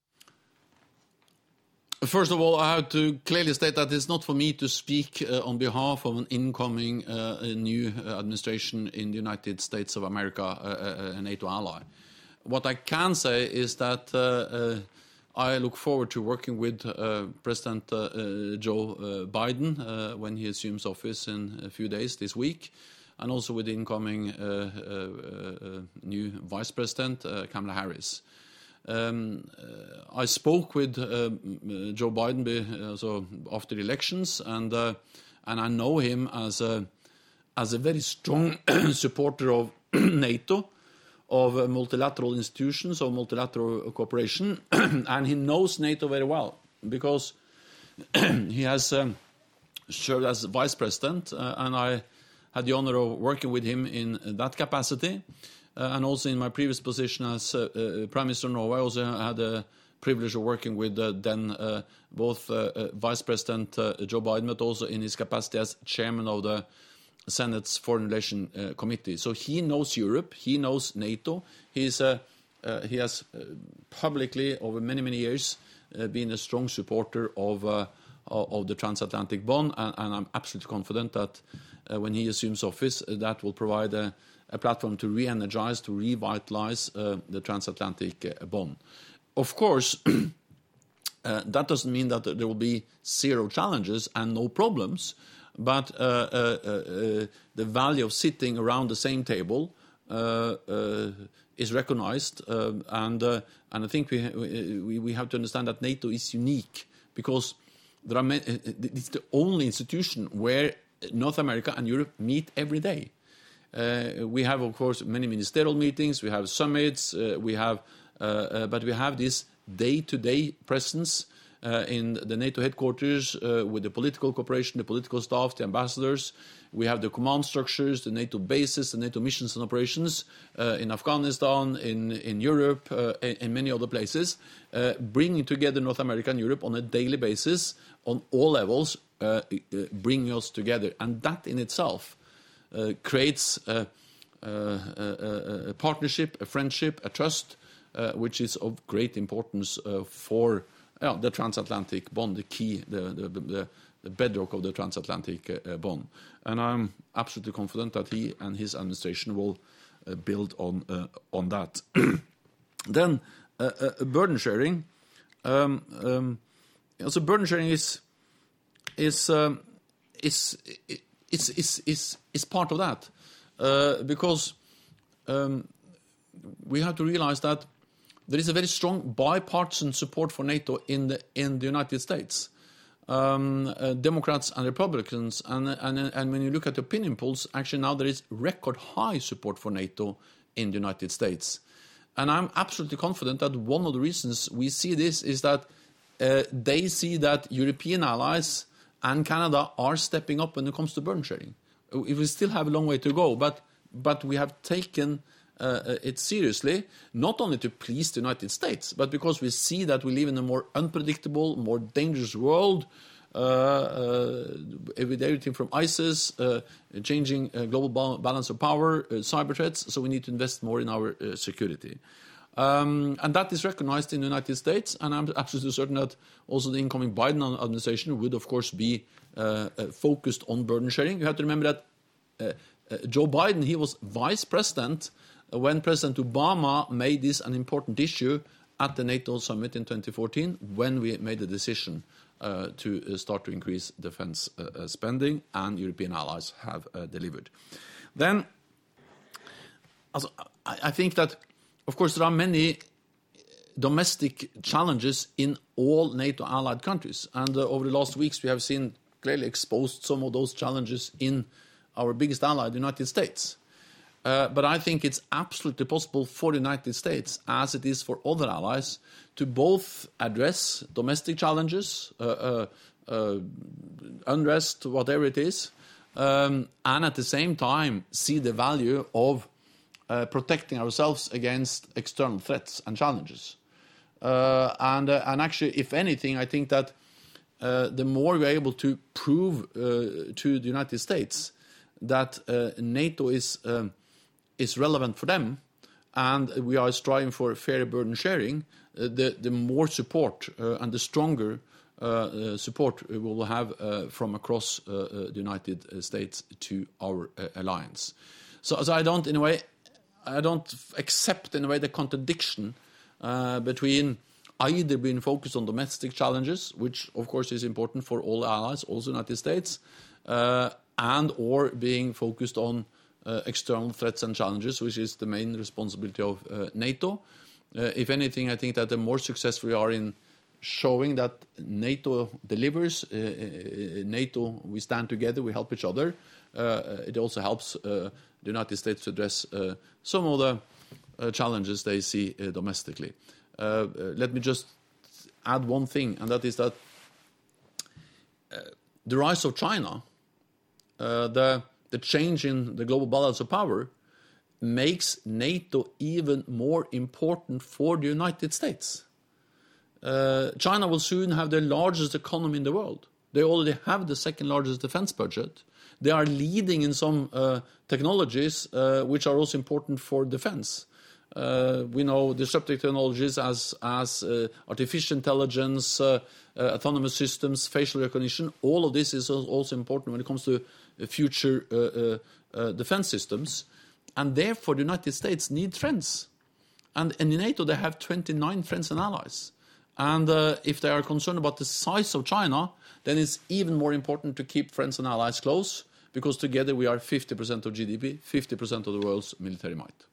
C: First of all, I have to clearly state that it's not for me to speak uh, on behalf of an incoming uh, new administration in the United States of America, uh, a NATO ally. What I can say is that uh, uh, I look forward to working with uh, President uh, uh, Joe uh, Biden uh, when he assumes office in a few days this week, and also with the incoming uh, uh, uh, new Vice President, uh, Kamala Harris. Um, uh, I spoke with uh, Joe Biden uh, so after the elections, and uh, and I know him as a as a very strong supporter of NATO, of uh, multilateral institutions, of multilateral cooperation, and he knows NATO very well because he has um, served as vice president, uh, and I had the honor of working with him in that capacity, uh, and also in my previous position as uh, uh, Prime Minister of Norway. I also had a privilege of working with uh, then uh, both uh, uh, Vice President uh, Joe Biden, but also in his capacity as chairman of the Senate's Foreign Relations uh, Committee. So he knows Europe, he knows NATO. He's, uh, uh, he has uh, publicly, over many, many years, uh, been a strong supporter of, uh, of the transatlantic bond, and, and I'm absolutely confident that uh, when he assumes office, uh, that will provide a, a platform to re-energize, to revitalize uh, the transatlantic uh, bond. Of course, uh, that doesn't mean that there will be zero challenges and no problems. But uh, uh, uh, the value of sitting around the same table uh, uh, is recognized, uh, and uh, and I think we, we we have to understand that NATO is unique because there are many, it's the only institution where North America and Europe meet every day. Uh, we have, of course, many ministerial meetings, we have summits, uh, we have, uh, uh, but we have this day-to-day presence. Uh, in the NATO headquarters, uh, with the political cooperation, the political staff, the ambassadors. We have the command structures, the NATO bases, the NATO missions and operations uh, in Afghanistan, in, in Europe, uh, and, and many other places, uh, bringing together North America and Europe on a daily basis, on all levels, uh, uh, bringing us together. And that in itself uh, creates a, a, a, a partnership, a friendship, a trust, uh, which is of great importance uh, for Yeah, the transatlantic bond, the key, the, the, the, the bedrock of the transatlantic uh, bond. And I'm absolutely confident that he and his administration will uh, build on uh, on that. Then, uh, uh, burden sharing. Um, um, so burden sharing is is um, is, is, is, is, is part of that. Uh, because um, we have to realize that there is a very strong bipartisan support for NATO in the in the United States, um, uh, Democrats and Republicans, and, and and when you look at opinion polls, actually now there is record high support for NATO in the United States, and I'm absolutely confident that one of the reasons we see this is that uh, they see that European allies and Canada are stepping up when it comes to burden sharing. We still have a long way to go, but but we have taken Uh, it seriously, not only to please the United States, but because we see that we live in a more unpredictable, more dangerous world, uh, uh, with everything from ISIS, uh, changing uh, global ba- balance of power, uh, cyber threats, so we need to invest more in our uh, security. Um, and that is recognized in the United States, and I'm absolutely certain that also the incoming Biden administration would, of course, be uh, uh, focused on burden sharing. You have to remember that uh, uh, Joe Biden, he was vice president when President Obama made this an important issue at the NATO summit in twenty fourteen, when we made the decision uh, to uh, start to increase defense uh, uh, spending, and European allies have uh, delivered. Then, also, I, I think that, of course, there are many domestic challenges in all NATO allied countries, and uh, over the last weeks we have seen clearly exposed some of those challenges in our biggest ally, the United States. Uh, but I think it's absolutely possible for the United States, as it is for other allies, to both address domestic challenges, uh, uh, uh, unrest, whatever it is, um, and at the same time see the value of uh, protecting ourselves against external threats and challenges. Uh, and, uh, and actually, if anything, I think that uh, the more we're able to prove uh, to the United States that uh, NATO is... Um, is relevant for them, and we are striving for fair burden sharing, uh, the, the more support uh, and the stronger uh, uh, support we will have uh, from across uh, uh, the United States to our uh, alliance. So, so I don't, in a way, I don't accept, in a way, the contradiction uh, between either being focused on domestic challenges, which, of course, is important for all allies, also the United States, uh, and or being focused on Uh, external threats and challenges, which is the main responsibility of uh, NATO. Uh, if anything, I think that the more successful we are in showing that NATO delivers, uh, uh, NATO, we stand together, we help each other, uh, it also helps uh, the United States to address uh, some of the uh, challenges they see uh, domestically. Uh, uh, let me just add one thing, and that is that uh, the rise of China, uh, the The change in the global balance of power makes NATO even more important for the United States. Uh, China will soon have the largest economy in the world. They already have the second largest defense budget. They are leading in some uh, technologies uh, which are also important for defense. Uh, we know disruptive technologies as, as uh, artificial intelligence, uh, uh, autonomous systems, facial recognition. All of this is also important when it comes to future uh, uh, uh, defense systems. And therefore, the United States need friends. And, and in NATO, they have twenty-nine friends and allies. And uh, if they are concerned about the size of China, then it's even more important to keep friends and allies close, because together we are fifty percent of G D P, fifty percent of the world's military might.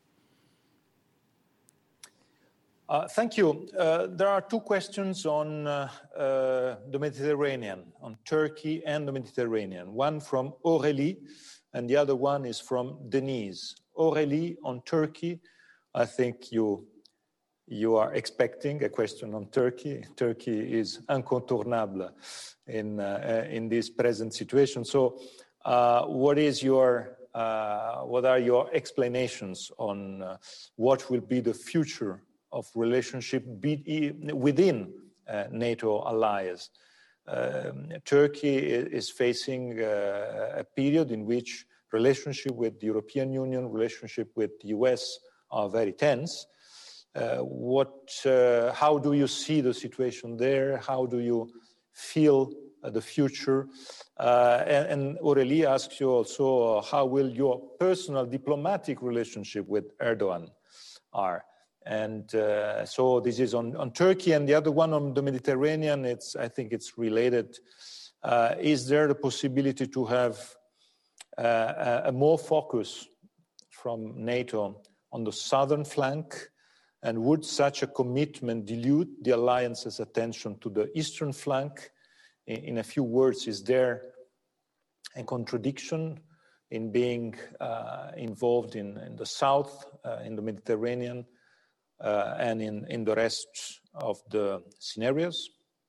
B: Uh, thank you. Uh, there are two questions on uh, uh, the Mediterranean, on Turkey and the Mediterranean. One from Aurélie, and the other one is from Denise. Aurélie, on Turkey, I think you, you are expecting a question on Turkey. Turkey is incontournable in, uh, in this present situation. So uh, what is your, uh, what are your explanations on uh, what will be the future of relationship be, within uh, NATO allies? Um, Turkey is facing uh, a period in which relationship with the European Union, relationship with the U S are very tense. Uh, what, uh, how do you see the situation there? How do you feel uh, the future? Uh, and, and Aurélie asks you also, uh, how will your personal diplomatic relationship with Erdogan are? And uh, so this is on, on Turkey, and the other one on the Mediterranean, it's, I think it's related. Uh, is there the possibility to have uh, a more focus from NATO on the southern flank? And would such a commitment dilute the alliance's attention to the eastern flank? In, in a few words, is there a contradiction in being uh, involved in, in the south, uh, in the Mediterranean, uh, and in, in the rest of the scenarios?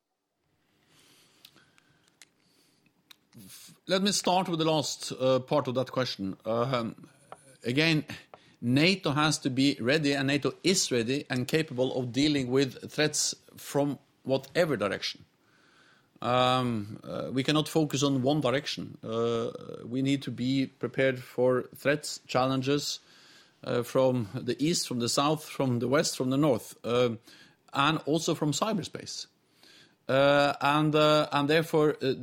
C: Let me start with the last uh, part of that question. Uh, um, again, NATO has to be ready, and NATO is ready and capable of dealing with threats from whatever direction. Um, uh, we cannot focus on one direction. Uh, we need to be prepared for threats, challenges uh, from the east, from the south, from the west, from the north, uh, and also from cyberspace. Uh, and uh, and therefore, uh,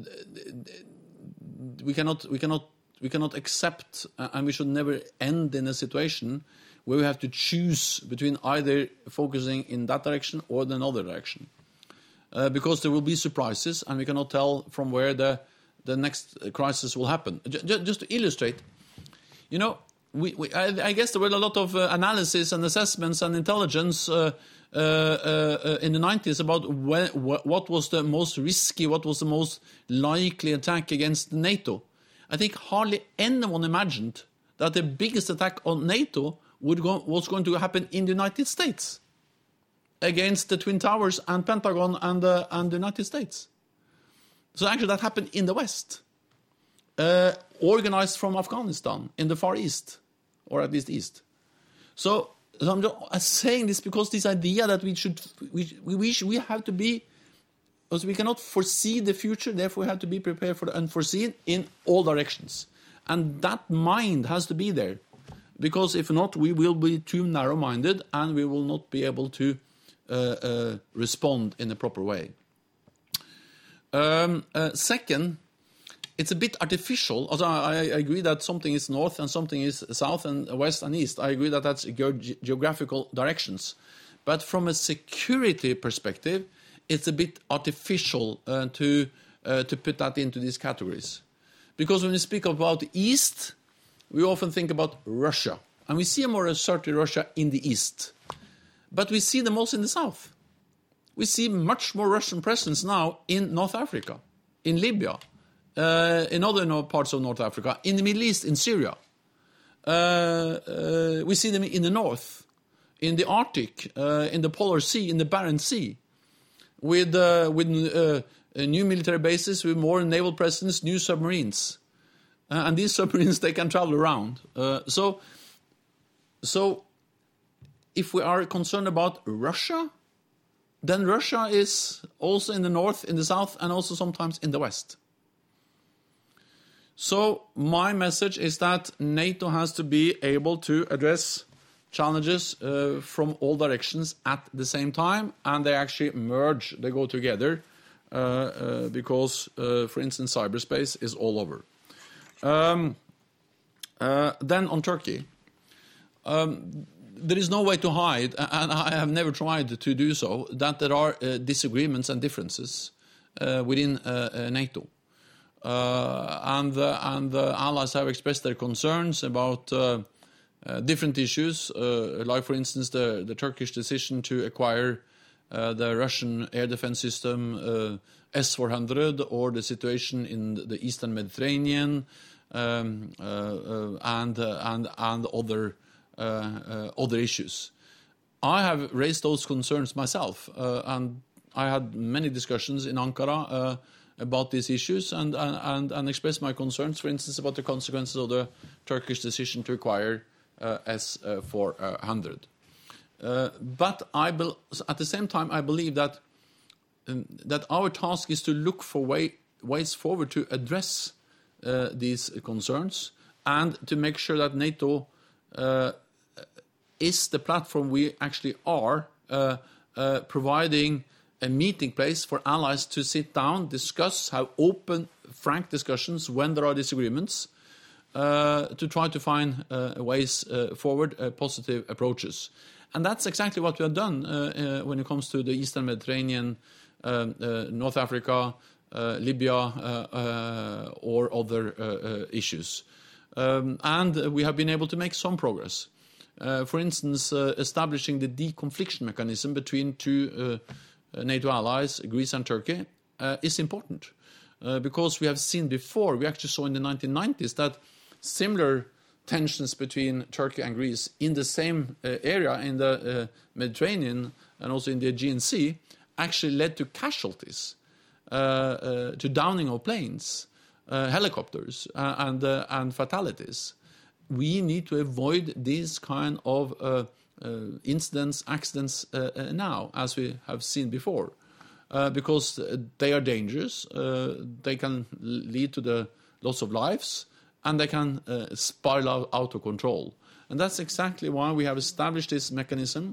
C: we cannot we cannot. We cannot accept, uh, and we should never end in a situation where we have to choose between either focusing in that direction or the other direction. Uh, because there will be surprises, and we cannot tell from where the, the next crisis will happen. J- just to illustrate, you know, we, we, I, I guess there were a lot of uh, analysis and assessments and intelligence uh, uh, uh, in the nineties about when, wh- what was the most risky, what was the most likely attack against NATO. I think hardly anyone imagined that the biggest attack on NATO would go, was going to happen in the United States against the Twin Towers and Pentagon and, uh, and the United States. So actually that happened in the West, uh, organized from Afghanistan in the Far East, or at least East. So, so I'm just saying this because this idea that we should, we, we, we, should, we have to be, because we cannot foresee the future, therefore we have to be prepared for the unforeseen in all directions. And that mind has to be there, because if not, we will be too narrow-minded and we will not be able to uh, uh, respond in a proper way. Um, uh, second, it's a bit artificial. Also, I, I agree that something is north and something is south and west and east. I agree that that's ge- geographical directions. But from a security perspective, it's a bit artificial uh, to uh, to put that into these categories. Because when we speak about the East, we often think about Russia. And we see a more assertive Russia in the East. But we see them also in the South. We see much more Russian presence now in North Africa, in Libya, uh, in other parts of North Africa, in the Middle East, in Syria. Uh, uh, we see them in the North, in the Arctic, uh, in the Polar Sea, in the Barents Sea. With uh, with uh, new military bases, with more naval presence, new submarines, uh, and these submarines they can travel around. Uh, so, so if we are concerned about Russia, then Russia is also in the north, in the south, and also sometimes in the west. So my message is that NATO has to be able to address challenges uh, from all directions at the same time, and they actually merge, they go together, uh, uh, because, uh, for instance, cyberspace is all over. Um, uh, then on Turkey, um, there is no way to hide, and I have never tried to do so, that there are uh, disagreements and differences uh, within uh, uh, NATO. Uh, and, uh, and the allies have expressed their concerns about uh, uh, different issues, uh, like, for instance, the, the Turkish decision to acquire uh, the Russian air defense system uh, S four hundred, or the situation in the Eastern Mediterranean, um, uh, uh, and, uh, and, and other, uh, uh, other issues. I have raised those concerns myself, uh, and I had many discussions in Ankara uh, about these issues, and, and, and express my concerns, for instance, about the consequences of the Turkish decision to acquire uh, S four hundred. Uh, but I be- at the same time, I believe that, um, that our task is to look for way- ways forward to address uh, these concerns, and to make sure that NATO uh, is the platform we actually are, uh, uh, providing a meeting place for allies to sit down, discuss, have open, frank discussions when there are disagreements, uh, to try to find uh, ways uh, forward, uh, positive approaches. And that's exactly what we have done uh, uh, when it comes to the Eastern Mediterranean, uh, uh, North Africa, uh, Libya, uh, uh, or other uh, uh, issues. Um, and we have been able to make some progress. Uh, for instance, uh, establishing the deconfliction mechanism between two uh, NATO allies, Greece and Turkey, uh, is important. Uh, because we have seen before, we actually saw in the nineteen nineties that similar tensions between Turkey and Greece in the same uh, area, in the uh, Mediterranean and also in the Aegean Sea, actually led to casualties, uh, uh, to downing of planes, uh, helicopters, uh, and, uh, and fatalities. We need to avoid these kind of uh, Uh, incidents, accidents uh, uh, now, as we have seen before, uh, because they are dangerous, uh, they can lead to the loss of lives, and they can uh, spiral out, out of control. And that's exactly why we have established this mechanism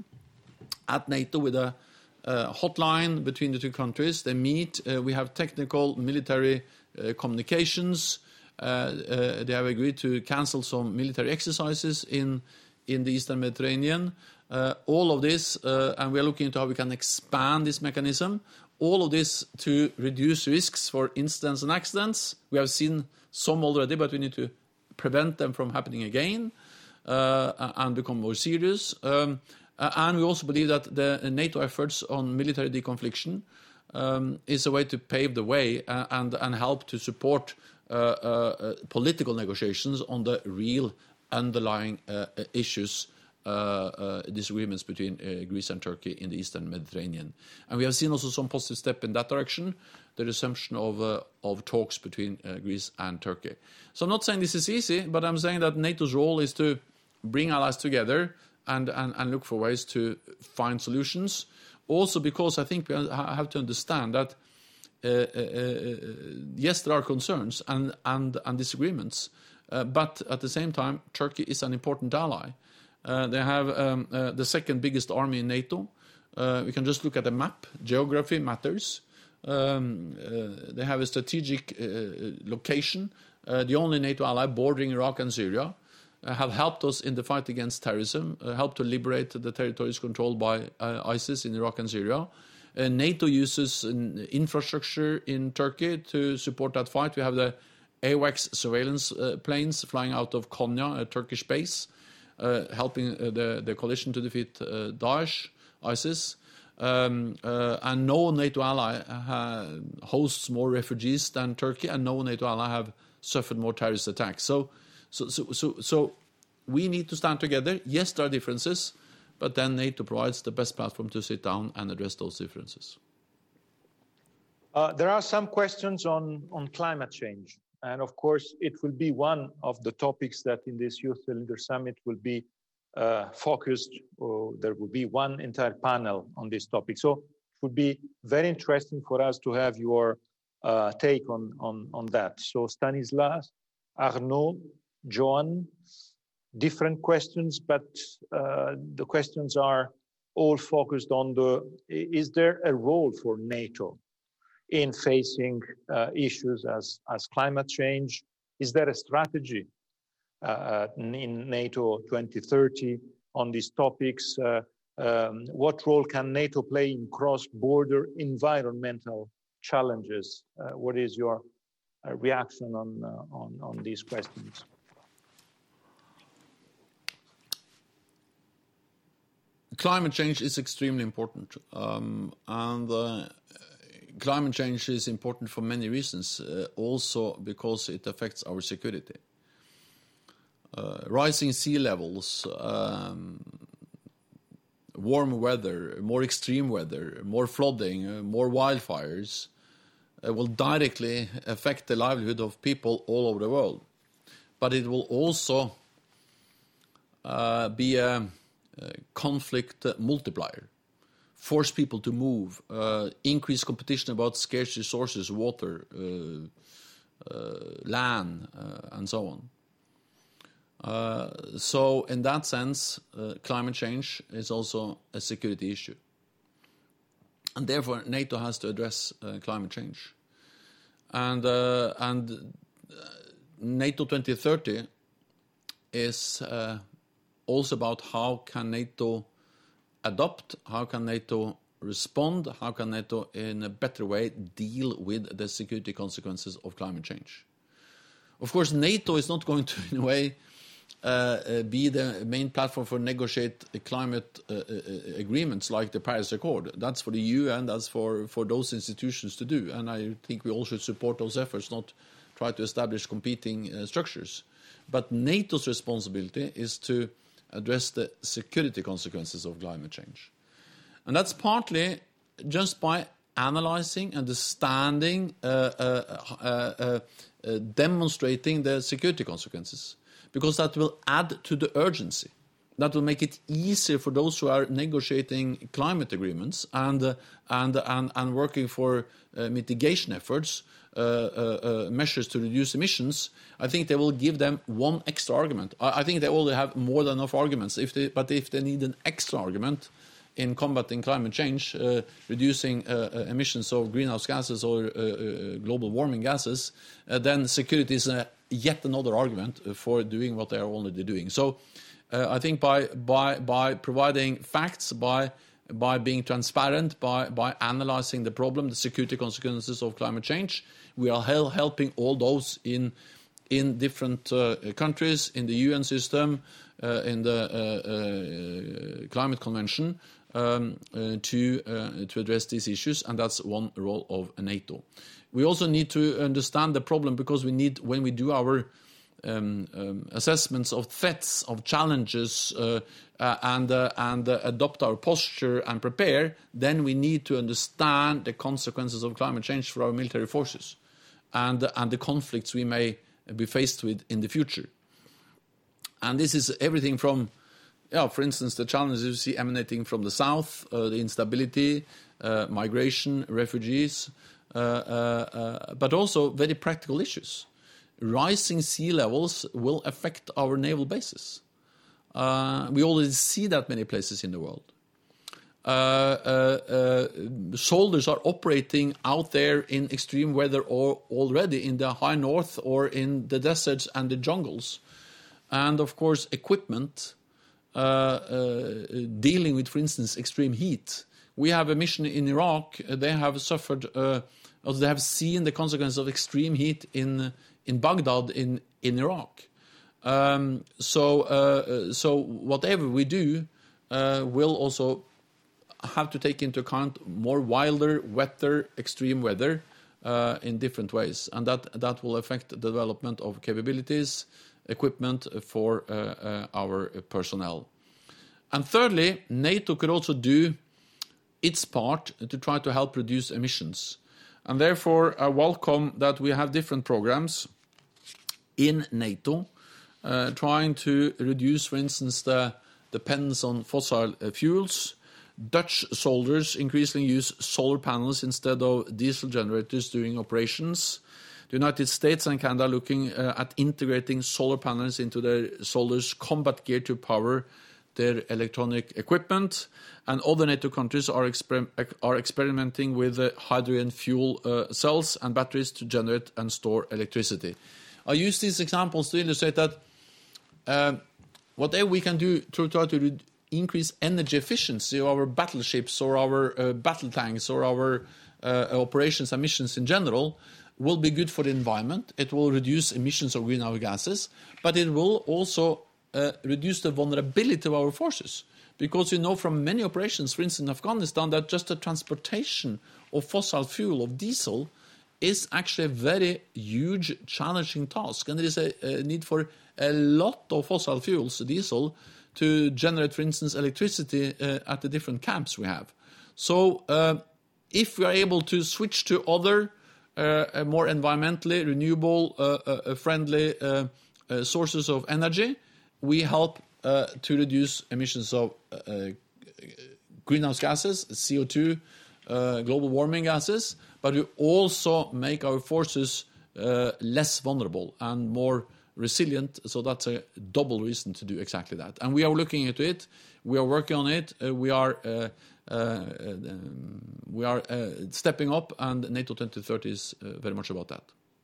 C: at NATO with a uh, hotline between the two countries. They meet, uh, we have technical military uh, communications, uh, uh, they have agreed to cancel some military exercises in in the Eastern Mediterranean. Uh, all of this, uh, and we are looking into how we can expand this mechanism, all of this to reduce risks for incidents and accidents. We have seen some already, but we need to prevent them from happening again, uh, and become more serious. Um, and we also believe that the NATO efforts on military deconfliction um, is a way to pave the way uh, and, and help to support uh, uh, political negotiations on the real underlying uh, issues, uh, uh, disagreements between uh, Greece and Turkey in the Eastern Mediterranean. And we have seen also some positive step in that direction, the resumption of, uh, of talks between uh, Greece and Turkey. So I'm not saying this is easy, but I'm saying that NATO's role is to bring allies together and, and, and look for ways to find solutions. Also because I think we have to understand that uh, uh, uh, yes, there are concerns and, and, and disagreements, Uh, but at the same time, Turkey is an important ally. Uh, they have um, uh, the second biggest army in NATO. Uh, we can just look at the map. Geography matters. Um, uh, they have a strategic uh, location. Uh, the only NATO ally bordering Iraq and Syria uh, have helped us in the fight against terrorism, uh, helped to liberate the territories controlled by uh, ISIS in Iraq and Syria. Uh, NATO uses an infrastructure in Turkey to support that fight. We have the AWACS surveillance uh, planes flying out of Konya, a Turkish base, uh, helping uh, the, the coalition to defeat uh, Daesh, ISIS. Um, uh, and no NATO ally uh, hosts more refugees than Turkey, and no NATO ally have suffered more terrorist attacks. So, so, so, so, so we need to stand together. Yes, there are differences, but then NATO provides the best platform to sit down and address those differences.
B: Uh, there are some questions on, on climate change. And of course, it will be one of the topics that in this Youth Leader Summit will be uh, focused, or there will be one entire panel on this topic. So It would be very interesting for us to have your uh, take on, on, on that. So Stanislas, Arnaud, Johan, different questions, but uh, the questions are all focused on the, is there a role for NATO in facing uh, issues as, as climate change? Is there a strategy uh, in NATO twenty thirty on these topics? Uh, um, what role can NATO play in cross-border environmental challenges? Uh, what is your uh, reaction on, uh, on, on these questions?
C: Climate change is extremely important, um, and uh, climate change is important for many reasons, uh, also because it affects our security. Uh, rising sea levels, um, warm weather, more extreme weather, more flooding, uh, more wildfires uh, will directly affect the livelihood of people all over the world. But it will also uh, be a Uh, conflict uh, multiplier, force people to move, uh, increase competition about scarce resources, water, uh, uh, land, uh, and so on. Uh, so in that sense, uh, climate change is also a security issue. And therefore, NATO has to address uh, climate change. And, uh, and uh, NATO twenty thirty is uh, also about how can NATO adopt, how can NATO respond, how can NATO in a better way deal with the security consequences of climate change. Of course, NATO is not going to, in a way, uh, uh, be the main platform for negotiate climate uh, uh, agreements like the Paris Accord. That's for the U N, that's for, for those institutions to do. And I think we all should support those efforts, not try to establish competing uh, structures. But NATO's responsibility is to address the security consequences of climate change. And that's partly just by analyzing, understanding, uh, uh, uh, uh, uh, demonstrating the security consequences, because that will add to the urgency. That will make it easier for those who are negotiating climate agreements and, uh, and, and, and working for uh, mitigation efforts, uh, uh, uh, measures to reduce emissions. I think they will give them one extra argument. I, I think they already have more than enough arguments, if they, but if they need an extra argument in combating climate change, uh, reducing uh, uh, emissions of greenhouse gases or uh, uh, global warming gases, uh, then security is uh, yet another argument for doing what they are already doing. So uh, I think by, by, by providing facts, by, by being transparent, by, by analyzing the problem, the security consequences of climate change, we are hel- helping all those in, in different uh, countries, in the U N system, uh, in the uh, uh, Climate Convention, Um, uh, to uh, to address these issues, and that's one role of NATO. We also need to understand the problem, because we need, when we do our um, um, assessments of threats, of challenges, uh, uh, and uh, and uh, adopt our posture and prepare, then we need to understand the consequences of climate change for our military forces, and uh, and the conflicts we may be faced with in the future. And this is everything from, yeah, for instance, the challenges you see emanating from the south, uh, the instability, uh, migration, refugees, uh, uh, uh, but also very practical issues. Rising sea levels will affect our naval bases. Uh, we already see that many places in the world. Uh, uh, uh, soldiers are operating out there in extreme weather or already in the high north or in the deserts and the jungles. And, of course, equipment Uh, uh, dealing with, for instance, extreme heat. We have a mission in Iraq. Uh, they have suffered, uh, or they have seen the consequences of extreme heat in in Baghdad in in Iraq. Um, so uh, so whatever we do uh, will also have to take into account more wilder, wetter, extreme weather uh, in different ways, and that that will affect the development of capabilities, equipment for uh, uh, our personnel. And thirdly, NATO could also do its part to try to help reduce emissions. And therefore, I welcome that we have different programs in NATO uh, trying to reduce, for instance, the dependence on fossil uh, fuels, Dutch soldiers increasingly use solar panels instead of diesel generators during operations. The United States and Canada are looking uh, at integrating solar panels into their soldiers' combat gear to power their electronic equipment. And other NATO countries are, exper- are experimenting with uh, hydrogen fuel uh, cells and batteries to generate and store electricity. I use these examples to illustrate that uh, whatever we can do to try to re- increase energy efficiency of our battleships or our uh, battle tanks or our uh, operations and missions in general will be good for the environment. It will reduce emissions of greenhouse gases, but it will also uh, reduce the vulnerability of our forces. Because you know from many operations, for instance in Afghanistan, that just the transportation of fossil fuel, of diesel, is actually a very huge, challenging task. And there is a, a need for a lot of fossil fuels, diesel, to generate, for instance, electricity uh, at the different camps we have. So uh, if we are able to switch to other uh, more environmentally renewable, uh, uh, friendly uh, uh, sources of energy, we help uh, to reduce emissions of uh, greenhouse gases, C O two, uh, global warming gases, but we also make our forces uh, less vulnerable and more resilient, so that's a double reason to do exactly that. And we are looking into it, we are working on it, uh, we are uh, uh, um, we are uh, stepping up, and NATO twenty thirty is uh, very much about that.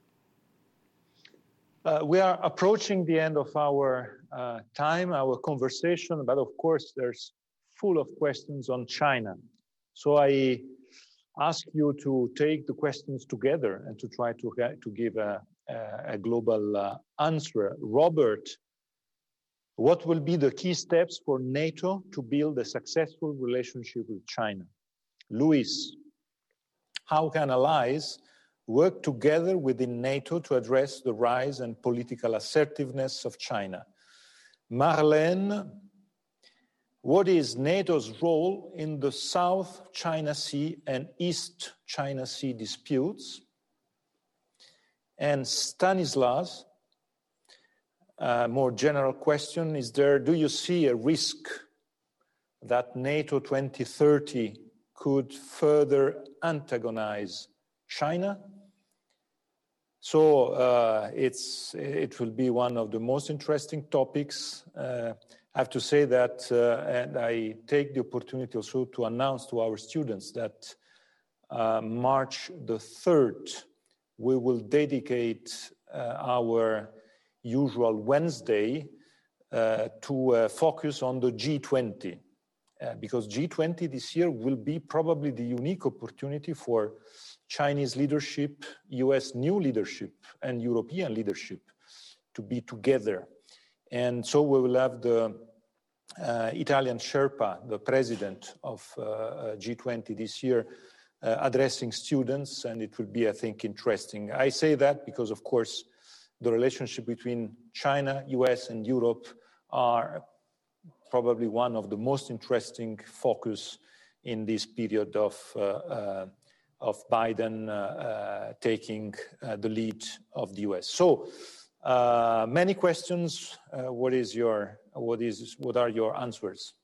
B: Uh, we are approaching the end of our uh, time, our conversation, but of course there's full of questions on China. So I ask you to take the questions together and to try to, to give a, a global uh, answer. Robert, what will be the key steps for NATO to build a successful relationship with China? Luis, how can allies work together within NATO to address the rise and political assertiveness of China? Marlene, what is NATO's role in the South China Sea and East China Sea disputes? And Stanislas, a more general question, is there, do you see a risk that NATO twenty thirty could further antagonize China? So uh, it's, it will be one of the most interesting topics. Uh, I have to say that, uh, and I take the opportunity also to announce to our students that uh, March the third, we will dedicate uh, our usual Wednesday uh, to uh, focus on the G twenty, uh, because G twenty this year will be probably the unique opportunity for Chinese leadership, U S new leadership, and European leadership to be together. And so we will have the uh, Italian Sherpa, the president of uh, G twenty this year, uh, addressing students, and it will be, I think, interesting. I say that because, of course, the relationship between China, U S, and Europe are probably one of the most interesting focus in this period of, uh, uh, of Biden uh, uh, taking uh, the lead of the U S. So uh, many questions. Uh, what is your, what is, what are your answers?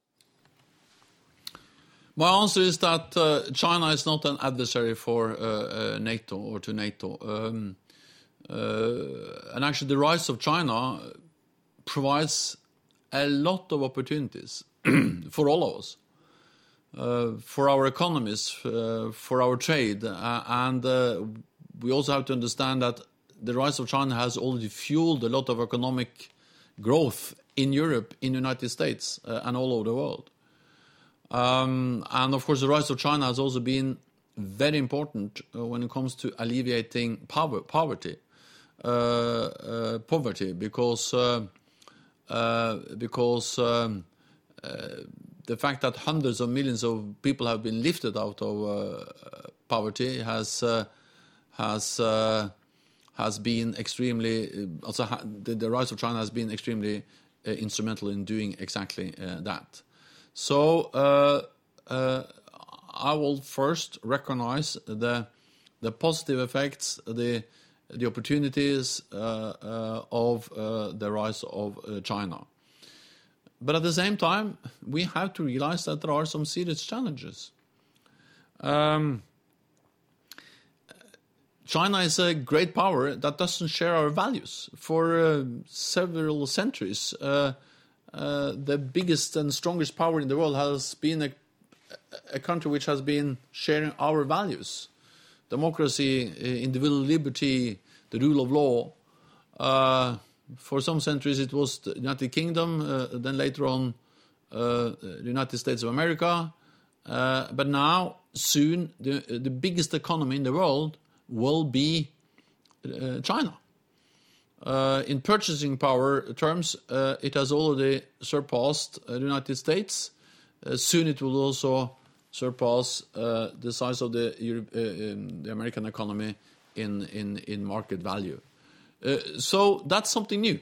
C: My answer is that uh, China is not an adversary for uh, uh, NATO or to NATO. Um, Uh, and actually, the rise of China provides a lot of opportunities for all of us, uh, for our economies, uh, for our trade. Uh, and uh, we also have to understand that the rise of China has already fueled a lot of economic growth in Europe, in the United States, uh, and all over the world. Um, and of course, the rise of China has also been very important uh, when it comes to alleviating power, poverty. Uh, uh, poverty, because uh, uh, because um, uh, the fact that hundreds of millions of people have been lifted out of uh, poverty has uh, has uh, has been extremely. Also, the, the rise of China has been extremely uh, instrumental in doing exactly uh, that. So uh, uh, I will first recognize the the positive effects, the the opportunities uh, uh, of uh, the rise of uh, China. but at the same time, we have to realize that there are some serious challenges. Um, China is a great power that doesn't share our values. For uh, several centuries, uh, uh, the biggest and strongest power in the world has been a, a country which has been sharing our values. Democracy, individual liberty, the rule of law. Uh, for some centuries it was the United Kingdom, uh, then later on uh, the United States of America. Uh, but now, soon, the, the biggest economy in the world will be uh, China. Uh, in purchasing power terms, uh, it has already surpassed uh, the United States. Uh, soon it will also surpass uh, the size of the, Europe, uh, um, the American economy in, in, in market value. Uh, so that's something new.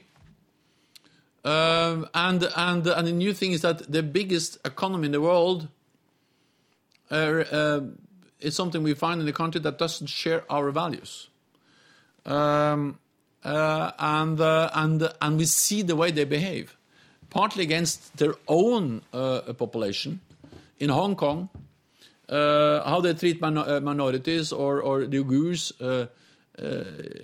C: Um, and, and, and the new thing is that the biggest economy in the world uh, uh, is something we find in a country that doesn't share our values. Um, uh, and, uh, and, and we see the way they behave, partly against their own uh, population. In Hong Kong, uh, how they treat min- uh, minorities or, or the Uyghurs, uh, uh,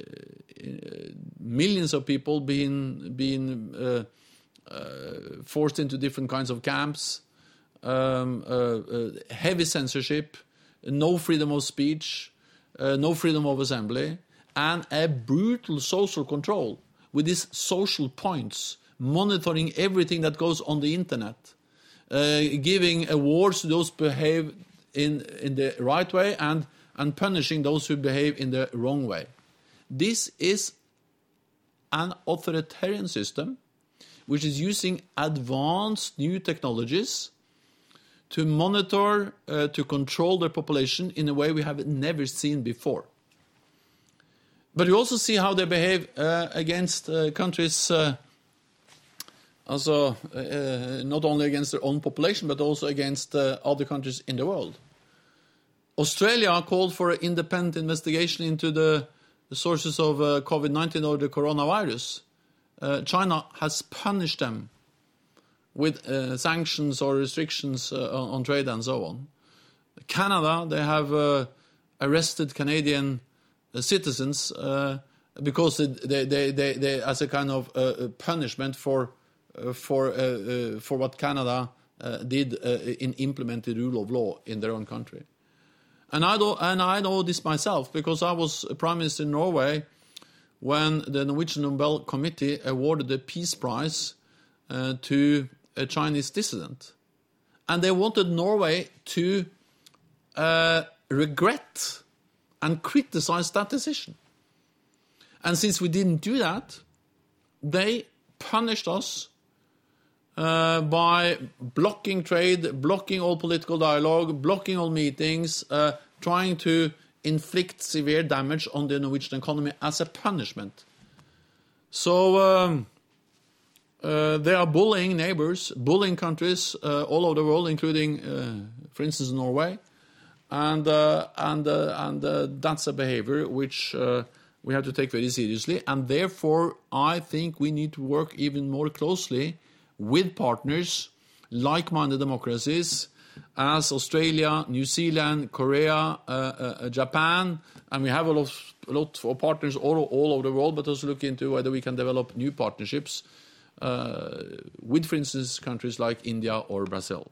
C: millions of people being, being uh, uh, forced into different kinds of camps, um, uh, uh, heavy censorship, no freedom of speech, uh, no freedom of assembly, and a brutal social control with these social points, monitoring everything that goes on the internet. Uh, giving awards to those who behave in, in the right way and, and punishing those who behave in the wrong way. This is an authoritarian system which is using advanced new technologies to monitor, uh, to control their population in a way we have never seen before. But you also see how they behave uh, against uh, countries uh, Also, uh, not only against their own population, but also against uh, other countries in the world. Australia called for an independent investigation into the, the sources of uh, COVID nineteen or the coronavirus. Uh, China has punished them with uh, sanctions or restrictions uh, on, on trade and so on. Canada, they have uh, arrested Canadian uh, citizens uh, because they, they, they, they, as a kind of uh, punishment for Uh, for uh, uh, for what Canada uh, did uh, in implementing the rule of law in their own country. And I, do, and I know this myself because I was Prime Minister in Norway when the Norwegian Nobel Committee awarded the Peace Prize uh, to a Chinese dissident. And they wanted Norway to uh, regret and criticize that decision. And since we didn't do that, they punished us Uh, by blocking trade, blocking all political dialogue, blocking all meetings, uh, trying to inflict severe damage on the Norwegian economy as a punishment. So um, uh, they are bullying neighbors, bullying countries uh, all over the world, including, uh, for instance, Norway. And, uh, and, uh, and uh, that's a behavior which uh, we have to take very seriously. And therefore, I think we need to work even more closely with partners, like-minded democracies, as Australia, New Zealand, Korea, uh, uh, Japan, and we have a lot, a lot of partners all, all over the world, but also look into whether we can develop new partnerships uh, with, for instance, countries like India or Brazil.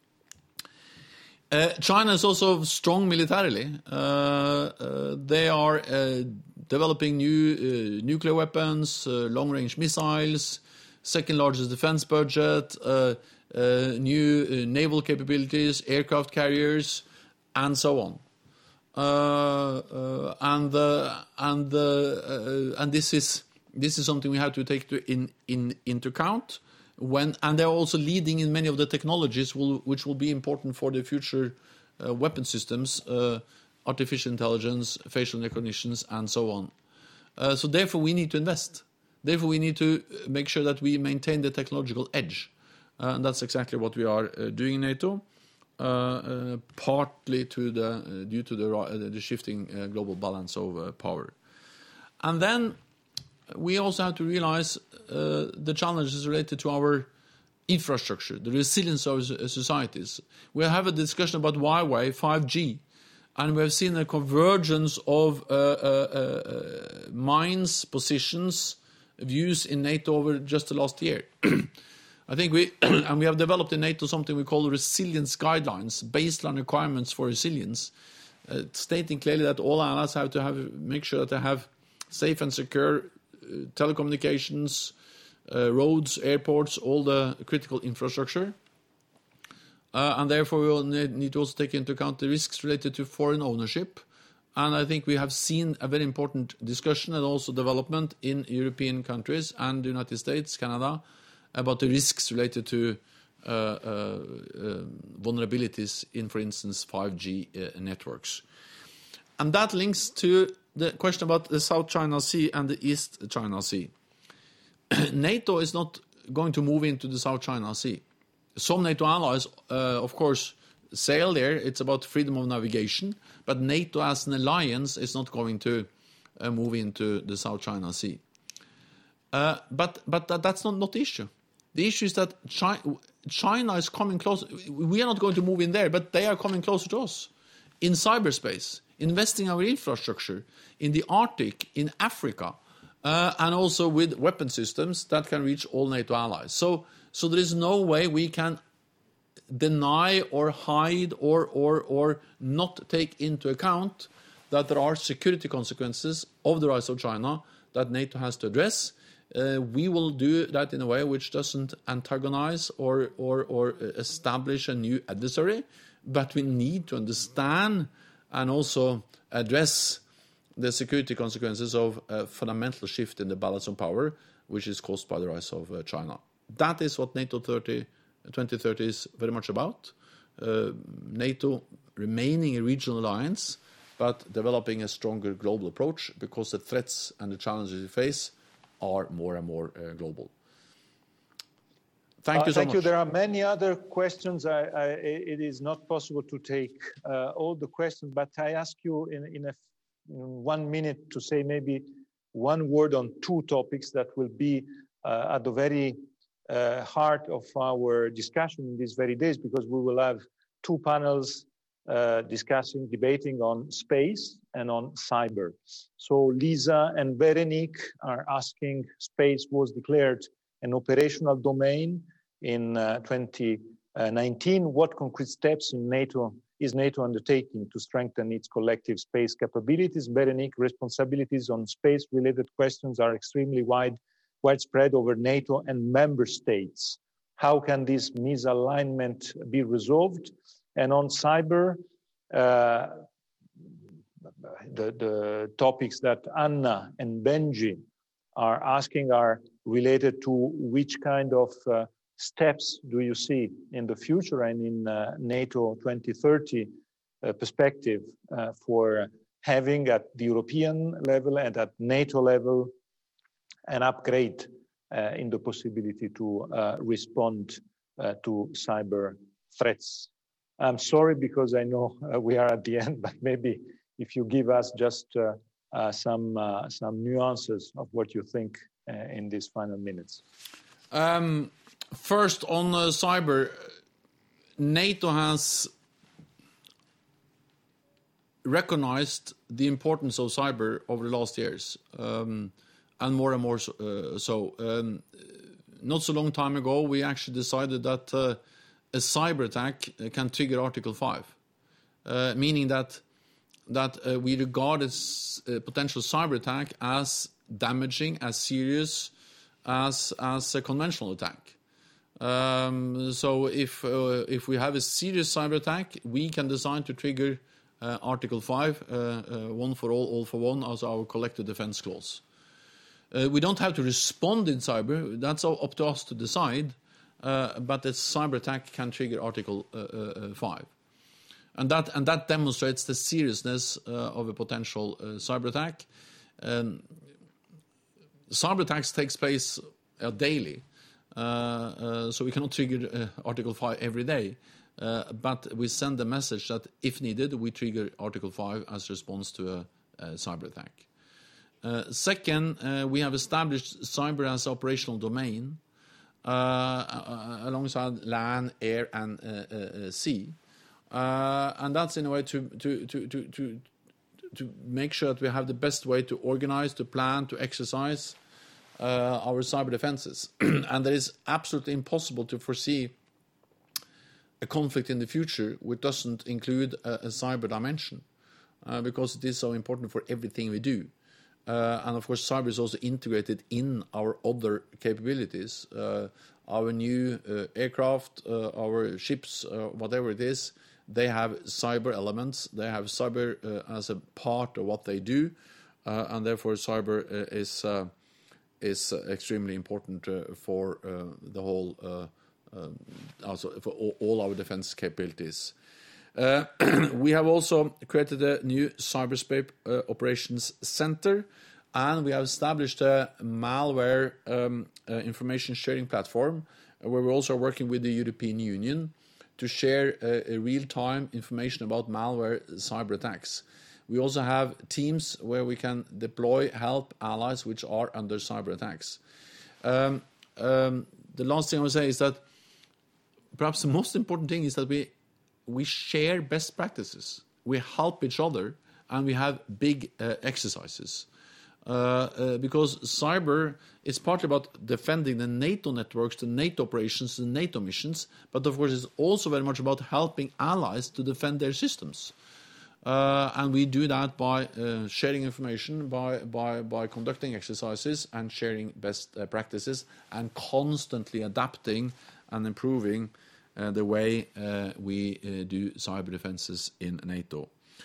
C: Uh, China is also strong militarily. Uh, uh, they are uh, developing new uh, nuclear weapons, uh, long-range missiles, second largest defense budget, uh, uh, new uh, naval capabilities, aircraft carriers, and so on. Uh, uh, and uh, and uh, uh, and this is this is something we have to take to in, in into account when, and they're also leading in many of the technologies will, which will be important for the future uh, weapon systems, uh, artificial intelligence, facial recognitions, and so on. Uh, so therefore, we need to invest. Therefore, we need to make sure that we maintain the technological edge. Uh, and that's exactly what we are uh, doing in NATO, uh, uh, partly to the, uh, due to the, uh, the shifting uh, global balance of uh, power. And then we also have to realize uh, the challenges related to our infrastructure, the resilience of societies. We have a discussion about Huawei, five G, and we have seen a convergence of uh, uh, uh, minds, positions, views in NATO over just the last year. I think we, and we have developed in NATO something we call resilience guidelines, baseline requirements for resilience, uh, stating clearly that all allies have to have make sure that they have safe and secure uh, telecommunications, uh, roads, airports, all the critical infrastructure. Uh, and therefore we will need to also take into account the risks related to foreign ownership. And I think we have seen a very important discussion and also development in European countries and the United States, Canada, about the risks related to uh, uh, uh, vulnerabilities in, for instance, five G uh, networks. And that links to the question about the South China Sea and the East China Sea. NATO is not going to move into the South China Sea. Some NATO allies, uh, of course, sail there. It's about freedom of navigation. But NATO as an alliance is not going to uh, move into the South China Sea. Uh, but but that, that's not, not the issue. The issue is that China, China is coming closer. We are not going to move in there, but they are coming closer to us. In cyberspace, investing our infrastructure, in the Arctic, in Africa, uh, and also with weapon systems that can reach all NATO allies. So, so there is no way we can deny or hide or, or, or not take into account that there are security consequences of the rise of China that NATO has to address. Uh, we will do that in a way which doesn't antagonize or, or, or establish a new adversary, but we need to understand and also address the security consequences of a fundamental shift in the balance of power, which is caused by the rise of uh, China. That is what NATO thirty, twenty thirty is very much about. Uh, NATO remaining a regional alliance, but developing a stronger global approach because the threats and the challenges we face are more and more uh, global. Thank
B: uh,
C: you so
B: thank
C: much.
B: you. There are many other questions. I, I, it is not possible to take uh, all the questions, but I ask you in, in, a, in one minute to say maybe one word on two topics that will be uh, at the very uh, heart of our discussion in these very days, because we will have two panels uh, discussing, debating on space and on cyber. So Lisa and Veronique are asking, space was declared an operational domain in uh, twenty nineteen. What concrete steps in NATO is NATO undertaking to strengthen its collective space capabilities? Veronique, responsibilities on space-related questions are extremely wide, widespread over NATO and member states. How can this misalignment be resolved? And on cyber, uh, the, the topics that Anna and Benji are asking are related to which kind of uh, steps do you see in the future and in uh, NATO twenty thirty uh, perspective uh, for having at the European level and at NATO level an upgrade uh, in the possibility to uh, respond uh, to cyber threats. I'm sorry because I know uh, we are at the end, but maybe if you give us just uh, uh, some uh, some nuances of what you think uh, in these final minutes.
C: Um, first, on uh, cyber, NATO has recognized the importance of cyber over the last years, um, and more and more so. Uh, so. Um, not so long time ago, we actually decided that uh, a cyber attack can trigger Article five, uh, meaning that that uh, we regard a uh, potential cyber attack as damaging, as serious as as a conventional attack. Um, so if uh, if we have a serious cyber attack, we can decide to trigger uh, Article five, uh, uh, one for all, all for one, as our collective defense clause. Uh, we don't have to respond in cyber. That's up to us to decide. Uh, but a cyber attack can trigger Article uh, uh, five. And that, and that demonstrates the seriousness uh, of a potential uh, cyber attack. Um, cyber attacks takes place uh, daily. Uh, uh, so we cannot trigger uh, Article five every day. Uh, but we send the message that if needed, we trigger Article five as response to a, a cyber attack. Uh, second, uh, we have established cyber as operational domain. uh, alongside land, air, and uh, uh, sea. Uh, and that's in a way to, to, to, to, to, to make sure that we have the best way to organize, to plan, to exercise uh, our cyber defenses. And it is absolutely impossible to foresee a conflict in the future which doesn't include a, a cyber dimension, uh, because it is so important for everything we do. Uh, and of course, cyber is also integrated in our other capabilities. Uh, our new uh, aircraft, uh, our ships, uh, whatever it is, they have cyber elements. They have cyber uh, as a part of what they do, uh, and therefore cyber uh, is uh, is uh, extremely important uh, for uh, the whole, uh, um, also for all, all our defense capabilities. Uh, we have also created a new cyberspace uh, operations center, and we have established a malware um, uh, information sharing platform, uh, where we're also working with the European Union to share uh, real-time information about malware cyber attacks. We also have teams where we can deploy, help allies which are under cyber attacks. Um, um, the last thing I would say is that perhaps the most important thing is that we we share best practices. We help each other, and we have big uh, exercises. Uh, uh, because cyber is partly about defending the NATO networks, the NATO operations, the NATO missions, but of course it's also very much about helping allies to defend their systems. Uh, and we do that by uh, sharing information, by, by, by conducting exercises and sharing best uh, practices, and constantly adapting and improving uh, the way uh, we uh, do cyber defenses in NATO.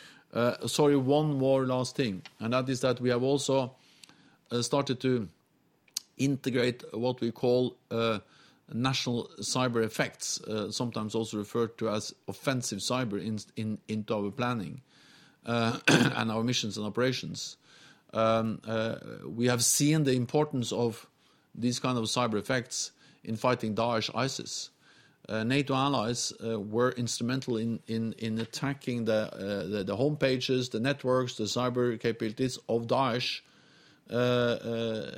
C: Uh, sorry, one more last thing, and that is that we have also uh, started to integrate what we call uh, national cyber effects, uh, sometimes also referred to as offensive cyber, in, in, into our planning uh, and our missions and operations. Um, uh, we have seen the importance of these kind of cyber effects in fighting Daesh ISIS. Uh, NATO allies uh, were instrumental in, in, in attacking the, uh, the, the home pages, the networks, the cyber capabilities of Daesh, uh, uh,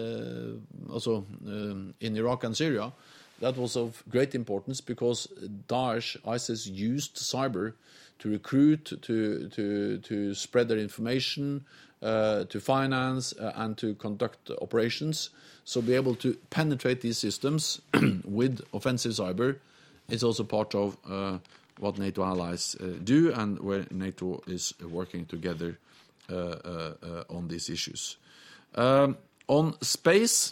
C: uh, also um, in Iraq and Syria. That was of great importance because Daesh, ISIS used cyber to recruit, to, to, to spread their information, uh, to finance, uh, and to conduct operations. So be able to penetrate these systems with offensive cyber is also part of uh, what NATO allies uh, do, and where NATO is working together uh, uh, uh, on these issues. Um, on space,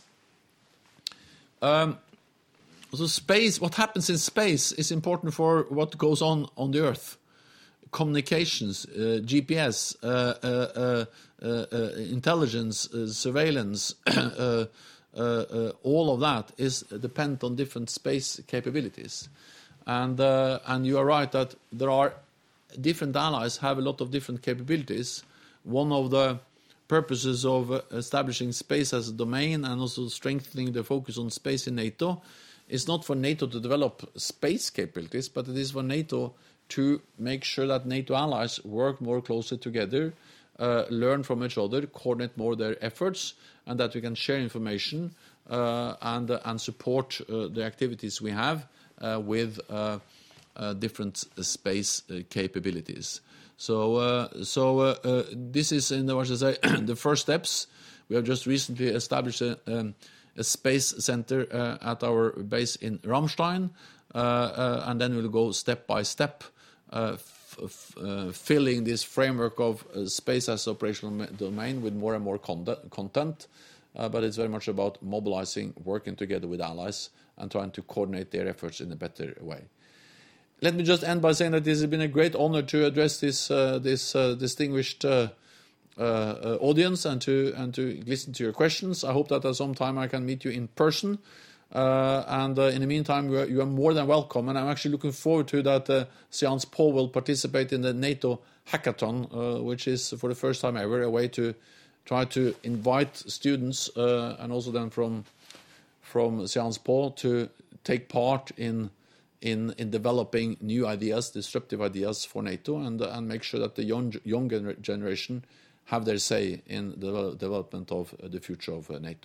C: um, so space, what happens in space is important for what goes on on the Earth. Communications, uh, G P S, uh, uh, uh, uh, uh, intelligence, uh, surveillance, uh, Uh, uh, all of that is dependent on different space capabilities. And, uh, and you are right that there are different allies have a lot of different capabilities. One of the purposes of uh, establishing space as a domain and also strengthening the focus on space in NATO is not for NATO to develop space capabilities, but it is for NATO to make sure that NATO allies work more closely together, uh, learn from each other, coordinate more their efforts, and that we can share information uh, and, uh, and support uh, the activities we have uh, with uh, uh, different space uh, capabilities. So, uh, so uh, uh, this is, in the, what I say, the first steps. We have just recently established a, um, a space center uh, at our base in Ramstein, uh, uh, and then we'll go step by step, uh, f f uh, filling this framework of uh, space as operational domain with more and more content. Uh, but it's very much about mobilizing, working together with allies, and trying to coordinate their efforts in a better way. Let me just end by saying that this has been a great honor to address this uh, this uh, distinguished uh, uh, uh, audience and to and to listen to your questions. I hope that at some time I can meet you in person. Uh, and uh, in the meantime, you are, you are more than welcome. And I'm actually looking forward to that uh, Sciences Po will participate in the NATO hackathon, uh, which is for the first time ever a way to try to invite students uh, and also then from from Sciences Po to take part in in in developing new ideas, disruptive ideas for NATO, and uh, and make sure that the young younger generation have their say in the development of uh, the future of uh, NATO.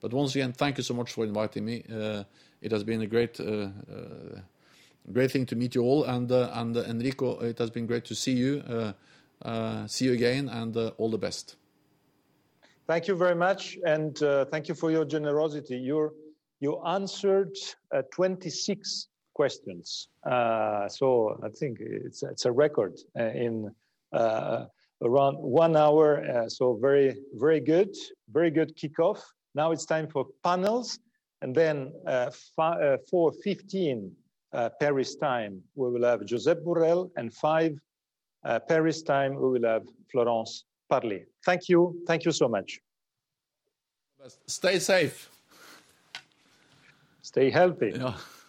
C: But once again, thank you so much for inviting me. Uh, it has been a great, uh, uh, great thing to meet you all. And uh, and uh, Enrico, it has been great to see you. Uh, uh, see you again, and uh, all the best.
B: Thank you very much, and uh, thank you for your generosity. You're, you answered uh, twenty-six questions, uh, so I think it's it's a record uh, in uh, around one hour. Uh, so very very good, very good kickoff. Now it's time for panels, and then uh, uh, four fifteen uh, Paris time we will have Josep Borrell, and five uh, Paris time we will have Florence Parly. Thank you. Thank you so much.
C: Stay safe.
B: Stay healthy.
C: Yeah.